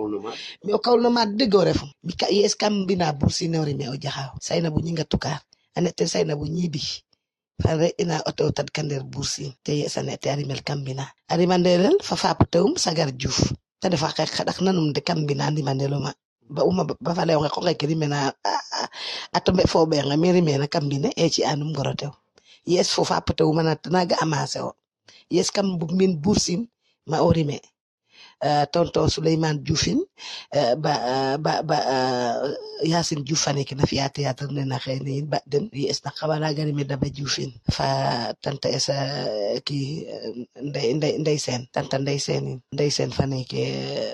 mi o kawul no ma de go refu mi ka yes kam bina bursi nori me o jaxaw sayna bu ñinga tukar anete sayna bu ñibi fare ina auto tad kander bursi te yesane te arimel kambina arimandelel fa fa patum sagar Diouf ta defa xek xadak nanum de kambina ndi mandelo ma ba uma ba fa lew ko xek rimena atombe fo be nga meri mena kambine e ci anum gorotew yes fo fa patum na naga amase o yes kam bu min bursin ma orime Uh, tonton Souleymane Dioufine uh, ba uh, ba ba uh, Yacine Diouf fane ke na fiya théâtre ne na xeyne ba den yi es na xawala gari me daba Dioufine fa tante esa uh, ki ndey ndey ndey sen tante ndey sen ndey sen fane ke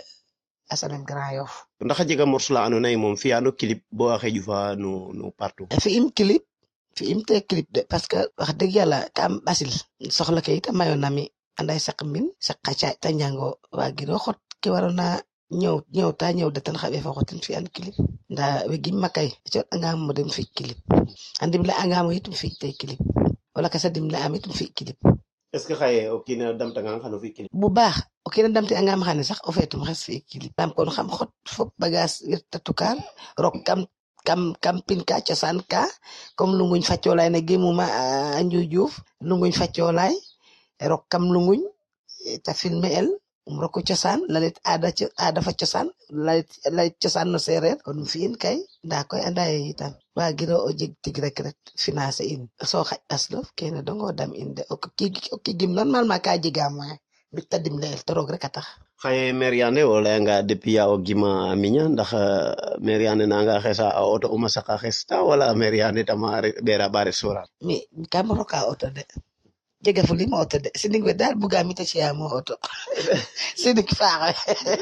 uh, asanem Grand Yoff ndax a jega morceau la andoona yee moom fi'aano clip bo a xeju fa no no partout fi im clip fi im te clip de parce que wax deug yalla kam basil soxla ke itam mayo nami anday sak min sak xaca ta ñango wagiro xot ki warona ñew ñew ta ñew de tan xabe fa xotin fi an clip nda we gim makay jot nga mo dem fi clip andim la nga mo yitum fi tay clip wala ka sadim la am yitum fi clip est ce que xaye o kina damta nga xano fi clip bu baax o kina damta nga ma xane sax o fetum xess fi clip tam kon xam xot fop bagage wirta tukar rok kam kam kam pin ka ciosan ka comme lu nguñ faciolay na gemuma anju Diouf lu nguñ faciolay rok kam lu nguñ ta filme el um roko ciosan lalet ada ada fa ciosan lalet lalet ciosan no serer kon fiin kay nda koy anday itam wa giro o jeg tig rek rek financer in so xaj aslof kene dongo dam inde o ki o ki gim normalement ka jigam wa bi tadim leel torok rek tax xaye Meriane wala nga depuis ya o gima minya ndax Meriane na nga xesa a auto uma saka xesta wala Meriane tama bera bare sura mi kam roka auto de jega fu lima auto de sinig we dal buga mi ta ci amo auto sinig faaxe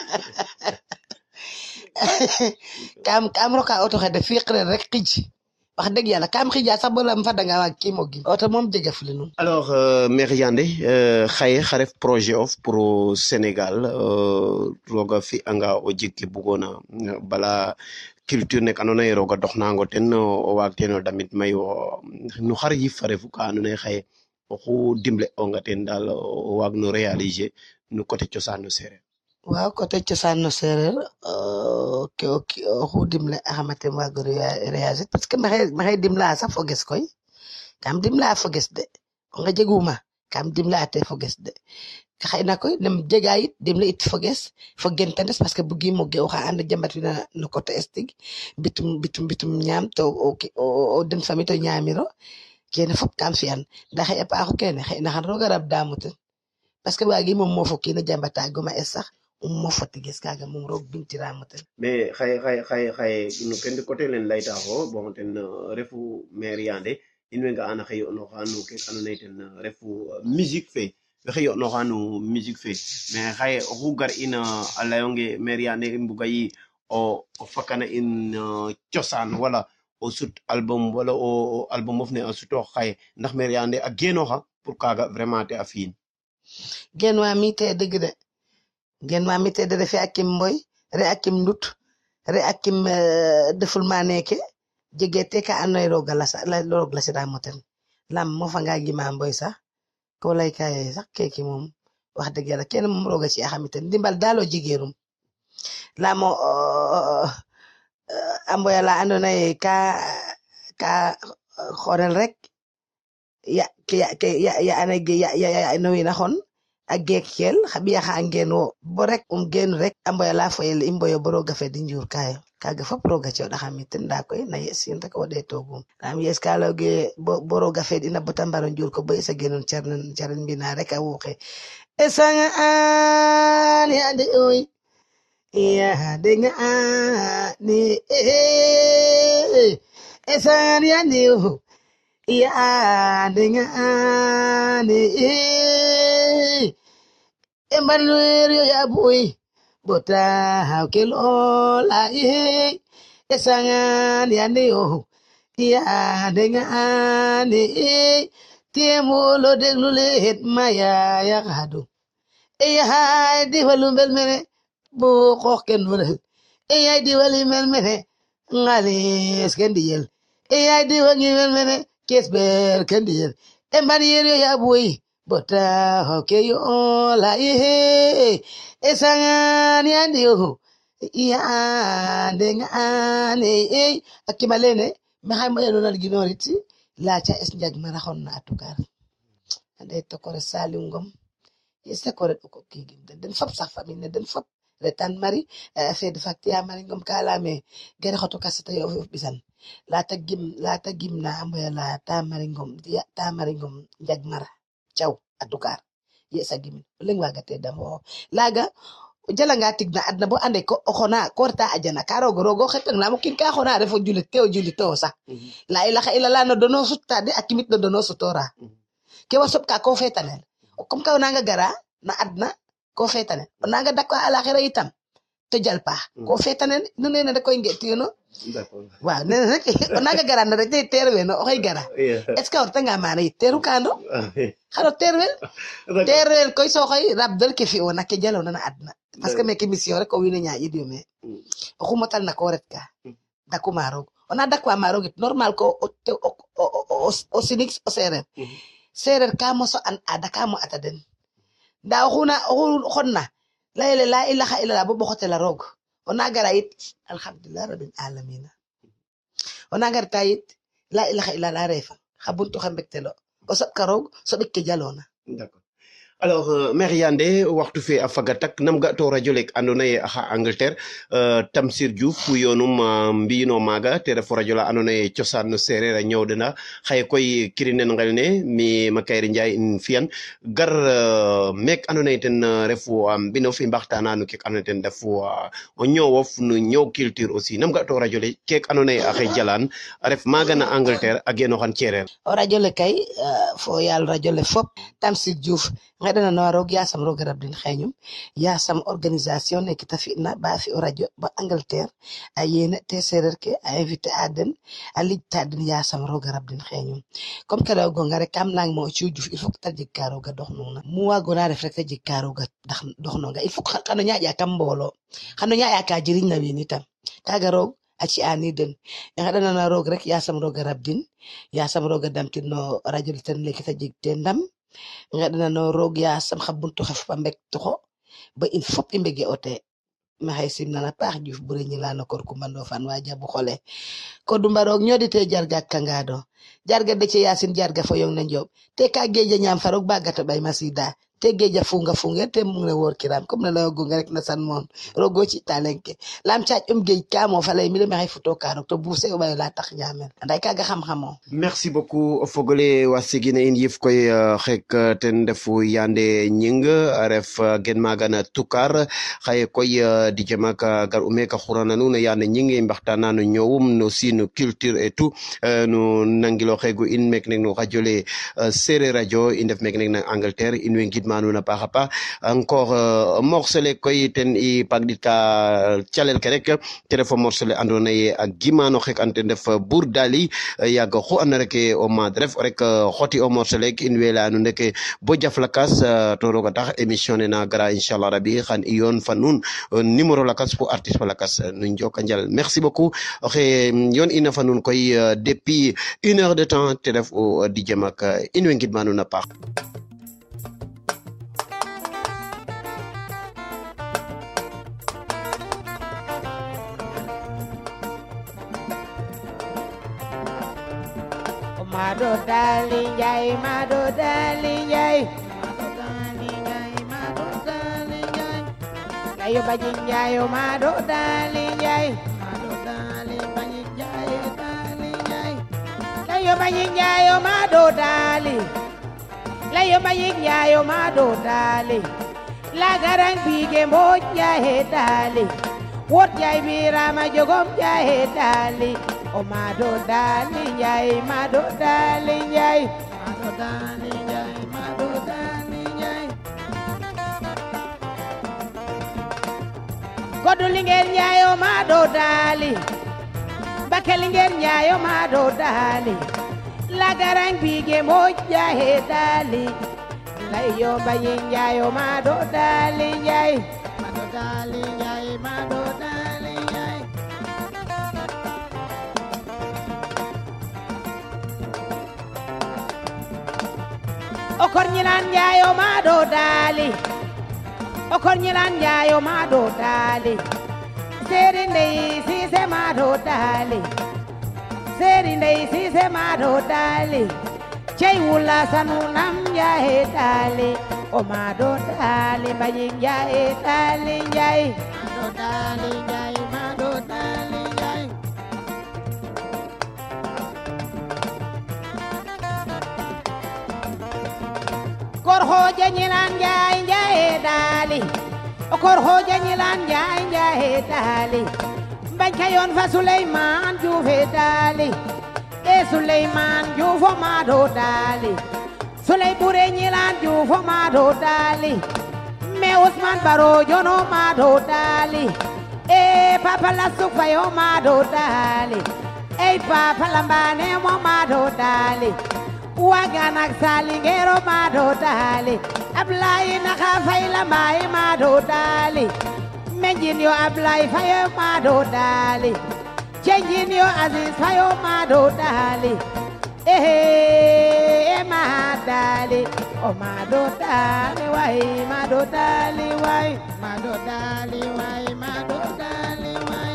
kam kam roka auto xede fiqre rek xij wax deug yalla kam xija sax bo lam fa da nga wa ki mo gi auto mom jega fu linu alors euh, Meriane euh, xaye xaref projet of pour Sénégal euh, roga fi anga o jikki bugona bala culture nek andoona yee roga doxnango ten o waag teen o damit mayo no xar yif fa refu ka andoona yee xaye oxu dimle onga ten dal o waag no réaliser no côté cosaan no sereer waaw côté cosaan no sereer ke oxu dimle a xamate waag réaliser parce que maxey maxey dimla sax foges koy kam dimla foges de o nga jeguma kam dimle ate foges de xayna koy nem jega yit dimle it foges fo gentandes parce que bugi mo ge waxa and jambat fi na no côté estig bitum bitum bitum ñam to o o den fami to ñamiro kene fop kam fiyan da xey pa ko kene xeyna xan roga rab damut parce que wagi mom mo fo kina jambata goma es sax mo foti gis kaga mom rog bintira mutel mais xay xay xay xay no kende côté len layta ko bon ten refu maire yande in nga ana xey no xanu ke anu ten refu musique fe xey no xanu musique fe mais xay rugar ina alayonge maire yande mbuga yi o o fakana in ciosan wala o sut album wala o album of ne o suto xay ndax maire yande ak genoxa pour kaga vraiment te afine genwa mi te deug de genwa mi te de refi akim mboy re akim ndut re akim deful maneke jegete ka anoy rogala sa la rogla ci da moten lam mo fa nga gi ma mboy sax ko lay kay sax keki mom wax deug yalla kenn mom roga ci xamite dimbal dalo jigeerum la mo amboy la andona ka ka xorel rek ya ya ya ana ya ya no ina xon ak gekkel xabiya xa ngeno bo rek um gen rek amboy la foyel imboyo boro gafe di njur kayo kaga fop roga ci da xamite nda koy na yesin rek wode togum am yes kala ge boro gafe dina botambaro njur ko bay sa genon cernen cernen bina rek a woxe esanga ani ande oy ya denga ni eh esanga ani o ya denga ni eh Emmanuel ya boy bota hakel ola eh esangan ya neo ya dengan eh temo lo deglu let maya ya gado eh hay di walumbel mene bo xoken wala eh hay di walimel mene ngali skendiyel eh hay di wangimel mene kesber kendiyel Emmanuel ya boy bota hokeyo la ihe esangan yandio ya dengane e akimalene ma hay mo yano ginoriti la cha es njag mara xonna atukar ande to ko salungom yesta ko ret ko kigim den fop sax famille den fop retan mari fe de faktia mari ngom kala me gere xoto kasata yo bisan la ta gim la ta gim na am la ta mari ngom dia ta mari ngom njag mara ciao adukar yesa gimin leng waga te damo laga jala nga tigna adna bo ande ko xona korta ajana karo rogo xetang na mo kin ka xona refo julit tew julit to sa la ilaha illa la no dono sutta de akimit no dono sutora ke wasop ka ko fetanel comme ka nga gara na adna ko fetanel nga dakko alakhirah itam to jalpa ko fetanel no neena da koy ngeti no d'accord waaw neena rek nga gara na rek terwe no oy gara est ce que orta nga mani teru kando xaro terwel terwel koy so koy rabdal ke fi wona ke jalo na adna parce que meke mission rek ko wina nya yidio me xumatal na ko ret ka dako marog ona dako marog normal ko o sinix o serer serer ka mo so an adaka mo ataden da xuna xonna la la ilaha illa bo xote la rog ona gara it alhamdulillah rabbil alamin ona gar tayit la ilaha illa la refa xabuntu xambektelo o sab karog so bekke jalona d'accord alors euh, maire yande waxtu fe a fagatak nam ga to radio lek andona ye ha Angleterre euh, Tamsir Diouf yonum uh, mbino maga te refo radio la andona ye ciosan no sereer a ñewdena xaye koy kirinen ngelne mi Makayre Ndiaye in fiyan gar uh, mek andona ye ten uh, refu um, bino fi mbaxtana no kek andona ten defu uh, o ñowof no ñow culture aussi nam ga to radio le kek andona ye a xey jalan a ref maga na Angleterre a geno xan cereer o radio le kay uh, fo yal radio le fop Tamsir Diouf dana no rog ya sam rog rabdin xeñum ya sam organisation ne kita fi na ba fi radio ba Angleterre ayene te serer ke a invité aden ali taden ya sam rog rabdin xeñum comme que go ngare kam lang mo ci djuf il faut que ta jikaro ga dox nona mu wa gona def rek ta jikaro ga dox no nga il faut xano ñaaja kam mbolo xano ñaaja ka jiriñ na wi nitam kaga rog aci ani den nga dana na rog rek ya sam rog rabdin ya sam rog damtin no radio ten le kita jikte ndam nga dana no rog ya sam xabuntu xef pa mbek toxo ba il faut imbege ote ma hay sim na la pax Diouf bu reñi la na kor ku mando fan waja bu xole ko du mbarok ñodite jarga kangado jarga de ci yasin jarga fo yong na njob te ka geja ñam farok bagata bay masida te geja funga funga te mu ngi wor kiram comme na la gonga rek na san mom rogo ci talenke lam ciaj um geej ka mo fa lay mi le maxay futo karok to bu sew bay la tax ñamel nday kaga xam xamo merci beaucoup fogole wasigine in yif koy xek ten defu yande ñing ref gen magana tukar xaye koy di jemaka gar umeka khurana nu yande ñing mbaxtana no ñowum no sinu culture et tout no nangilo xegu in mek nek no radiole Serer radio in def mek nek na Angleterre in we ngidmanu na paxa pa encore morcele koy ten i pagdit ka calel ke rek te def morcele andona ye ak gimano xek ante def Bourdali yag xo an rek o mad ref rek xoti o morcele in wela nu nek bo jaflakas to roga tax émission na gra inshallah rabbi xan iyon fanun numéro lakas pour artiste lakas nu njoka njal merci beaucoup xe yon ina fanun koy depuis une heure de temps te def o di jemak in we ngidmanu na pax Mado darling jai, mado darling jai, mado darling jai, mado darling jai. Kayo bajing jai, mado darling jai, mado darling bajing jai, darling jai. Kayo bajing jai, mado darling. Kayo bajing jai, mado darling. Lagarang bige moj jai, darling. What jai birama jogom jai, darling. Oh, mado darling jai, mado darling jai, mado darling jai, mado darling jai. Kodulingen jai, oh mado darling. Bakelingen jai, oh mado darling. Lagarang bige moj jai, darling. Layo bayin jai, oh mado darling jai, mado darling jai, mado darling jai. Okor nyilan jayo mado dali, okor nyilan jayo mado dali. Seri ndey si se mado dali, seri ndey si se mado dali. Chay wula sanu nam jaye dali, o mado dali bayin jaye dali jay, mado dali jay, mado dali jay. Kor hoja nyilan jay jay dali, kor hoja nyilan jay jay dali. Bañ kayon fa Suleyman Juufe dali, e Suleyman Juufo mado dali. Suley bure nyilan Juufo mado dali, me Usman Baro jono mado dali. E Papa Lasuk fayo mado dali, e Papa Lambane mo mado dali. Waganak salingero mado dali, Ablay naka fayla may mado dali. Menjin yo Ablay fayo mado dali, Chenjin yo Aziz fayo mado dali. Eh madali, oh mado dali way, mado dali way, mado dali way, mado dali way.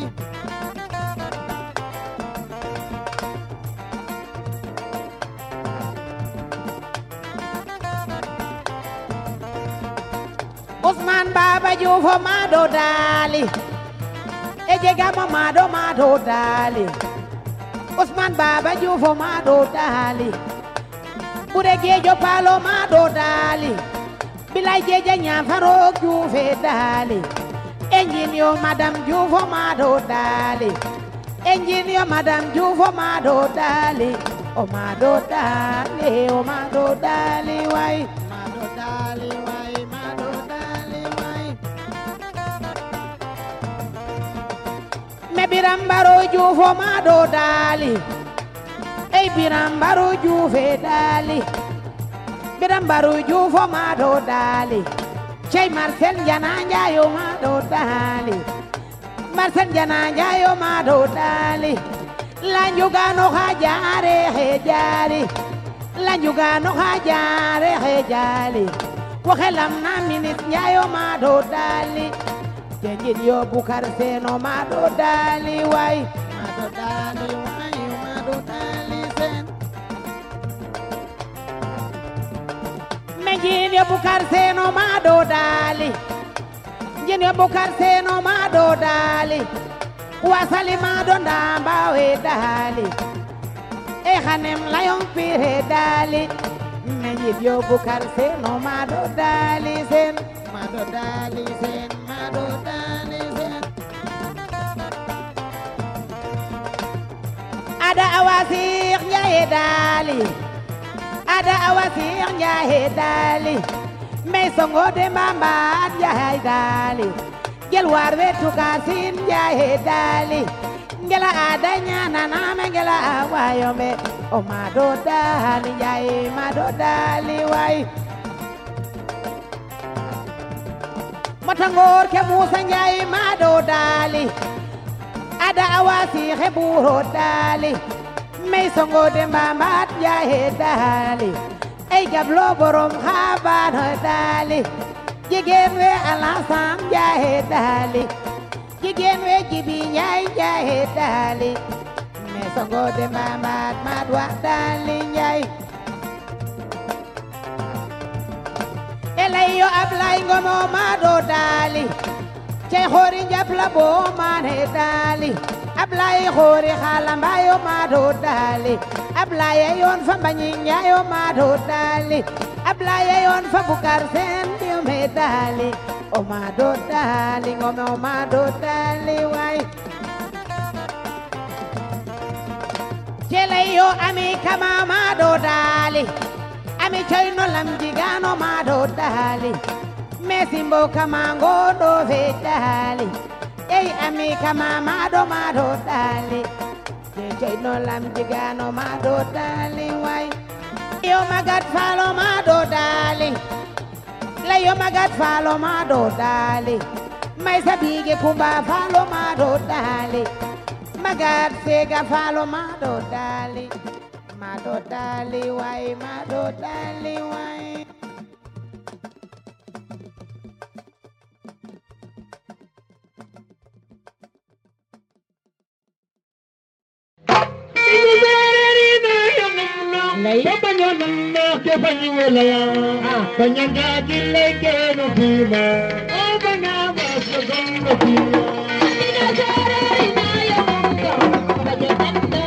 Usman Baba Juufo mado dali, ejegamo mado mado dali. Usman Baba Juufo mado dali, bude gejo palo mado dali. Bilay jeje nyafaro Juufe dali, engineer Madam Juufo mado dali, engineer Madam Juufo mado dali. Oh mado dali, oh mado dali way, mado dali way, mado dali way. Me Biram Baro Juufo mado dali, ey Biram Baro Juufe dali. Biram Baro Juufo mado dali, cey Marcel Jana Njayo mado dali, Marcel Jana Njayo mado dali. Lanjugano hajare hejari, lanjugano hajare hejali. Wakelam na minit Njayo mado dali, Jenjin yo Bukar Seno mado dali way, mado dali way, mado dali sen. jin yo bukar seno ma do dali jin yo bukar seno ma do dali wasali ma do ndamba we dali e hanem layon pire dali me jin yo bukar seno ma do dali sen ma do dali sen ma do dali sen ada awasir nyae dali ada awasir nyae dali me songo de mamba nyae dali gel war wetu kasin nyae dali ngela ada nyana na me ngela awayo me o ma do dali nyae ma do dali wai matangor ke musa nyae ma do dali ada awasir buro dali me songo de mamba nyae dali ey gablo borom khaban dali jigéen we alasam nyae dali jigéen we jibi nyaay nyae dali me songo de mamba madwa dali nyaay elayo ablay ngomo mado dali cey xori njapla bo mane dali ablay xori xalambayo mado dali ablay yon fa mbañi ñayo mado dali ablay yon fa bukar sen dio me dali o mado dali ngome o mado dali way celayo ami kama mado dali ami coy no lam jigano mado dali mesimbo kama ngodo ve dali ey ami kama mado mado dali je coy no lam jigano mado dali way yo magat falo mado dali la yo magat falo mado dali may sabige kumba falo mado dali magat sega falo mado dali mado dali way mado dali way lay banyo nanda ke banyo laya banyo gadi leke no bima o bana was no bima ina sare ina ya monka banyo nanda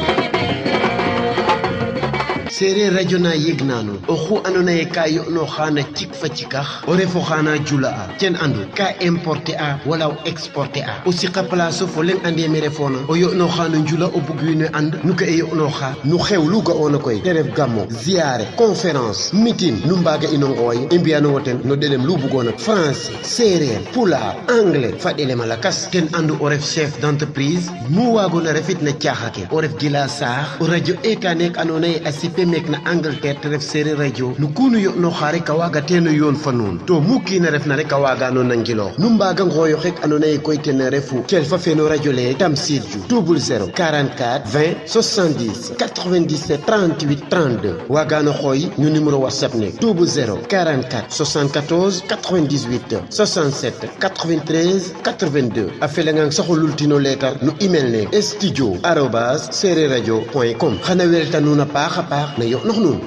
Séeréer radio na yeg nano oxu andona ye ka yo'no xana cik fa cikax o refo xana jula a ten andu ka importer a wala o exporter a o siqa place fo leng ande me refona o yo'no xana jula o bug wiin we and nu ka e yo'no xa nu xew lu ga'ona koy te ref gammo ziare conférence meeting nu mbaga ino ngooy i mbiyano wo ten no ɗelem lu bugona français séeréer pulaar anglais fa ɗelema lakas ten andu o ref chef d'entreprise nu wagona refit na caaxa ke o ref gila saax o radio eka nek andona ye a sipe mek na Angleterre te ref Séeréer radio nu kunu yo no xare ka waga teno yoon fa nuun to mukki na ref na rek a waga no nangilo nu mbaga ngoyo xek andona ye koy ten refu kel fa feno radio le Tamsir Diouf double zéro quarante-quatre vingt soixante-dix quatre-vingt-dix-sept trente-huit trente-deux waga no xoy ñu numéro WhatsApp ne double zéro quarante-quatre soixante-quatorze quatre-vingt-dix-huit soixante-sept quatre-vingt-treize quatre-vingt-deux a felangang saxo lultino letar nu email ne studio arobase sereer radio point com xana welta nuuna paax a paax na yo nox nuun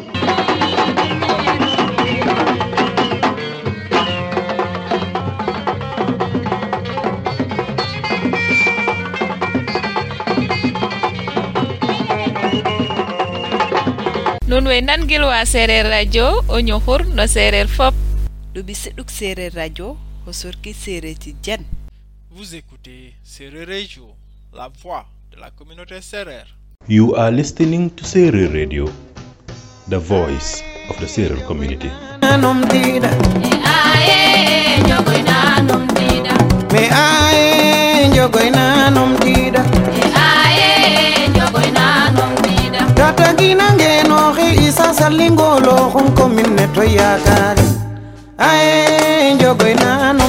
nun we nangil wa Sereer radio o ñoxur no Sereer fop du bisiduk Sereer radio o sorki Sereer ci jen. Vous écoutez Sereer radio, la voix de la communauté Sereer. You are listening to Sereer radio, the voice of the Sereer community. Me aye njogoina nom dida e aye njogoina nom dida tata ginange no xi isa salingolo xon ko minne to yakari aye njogoina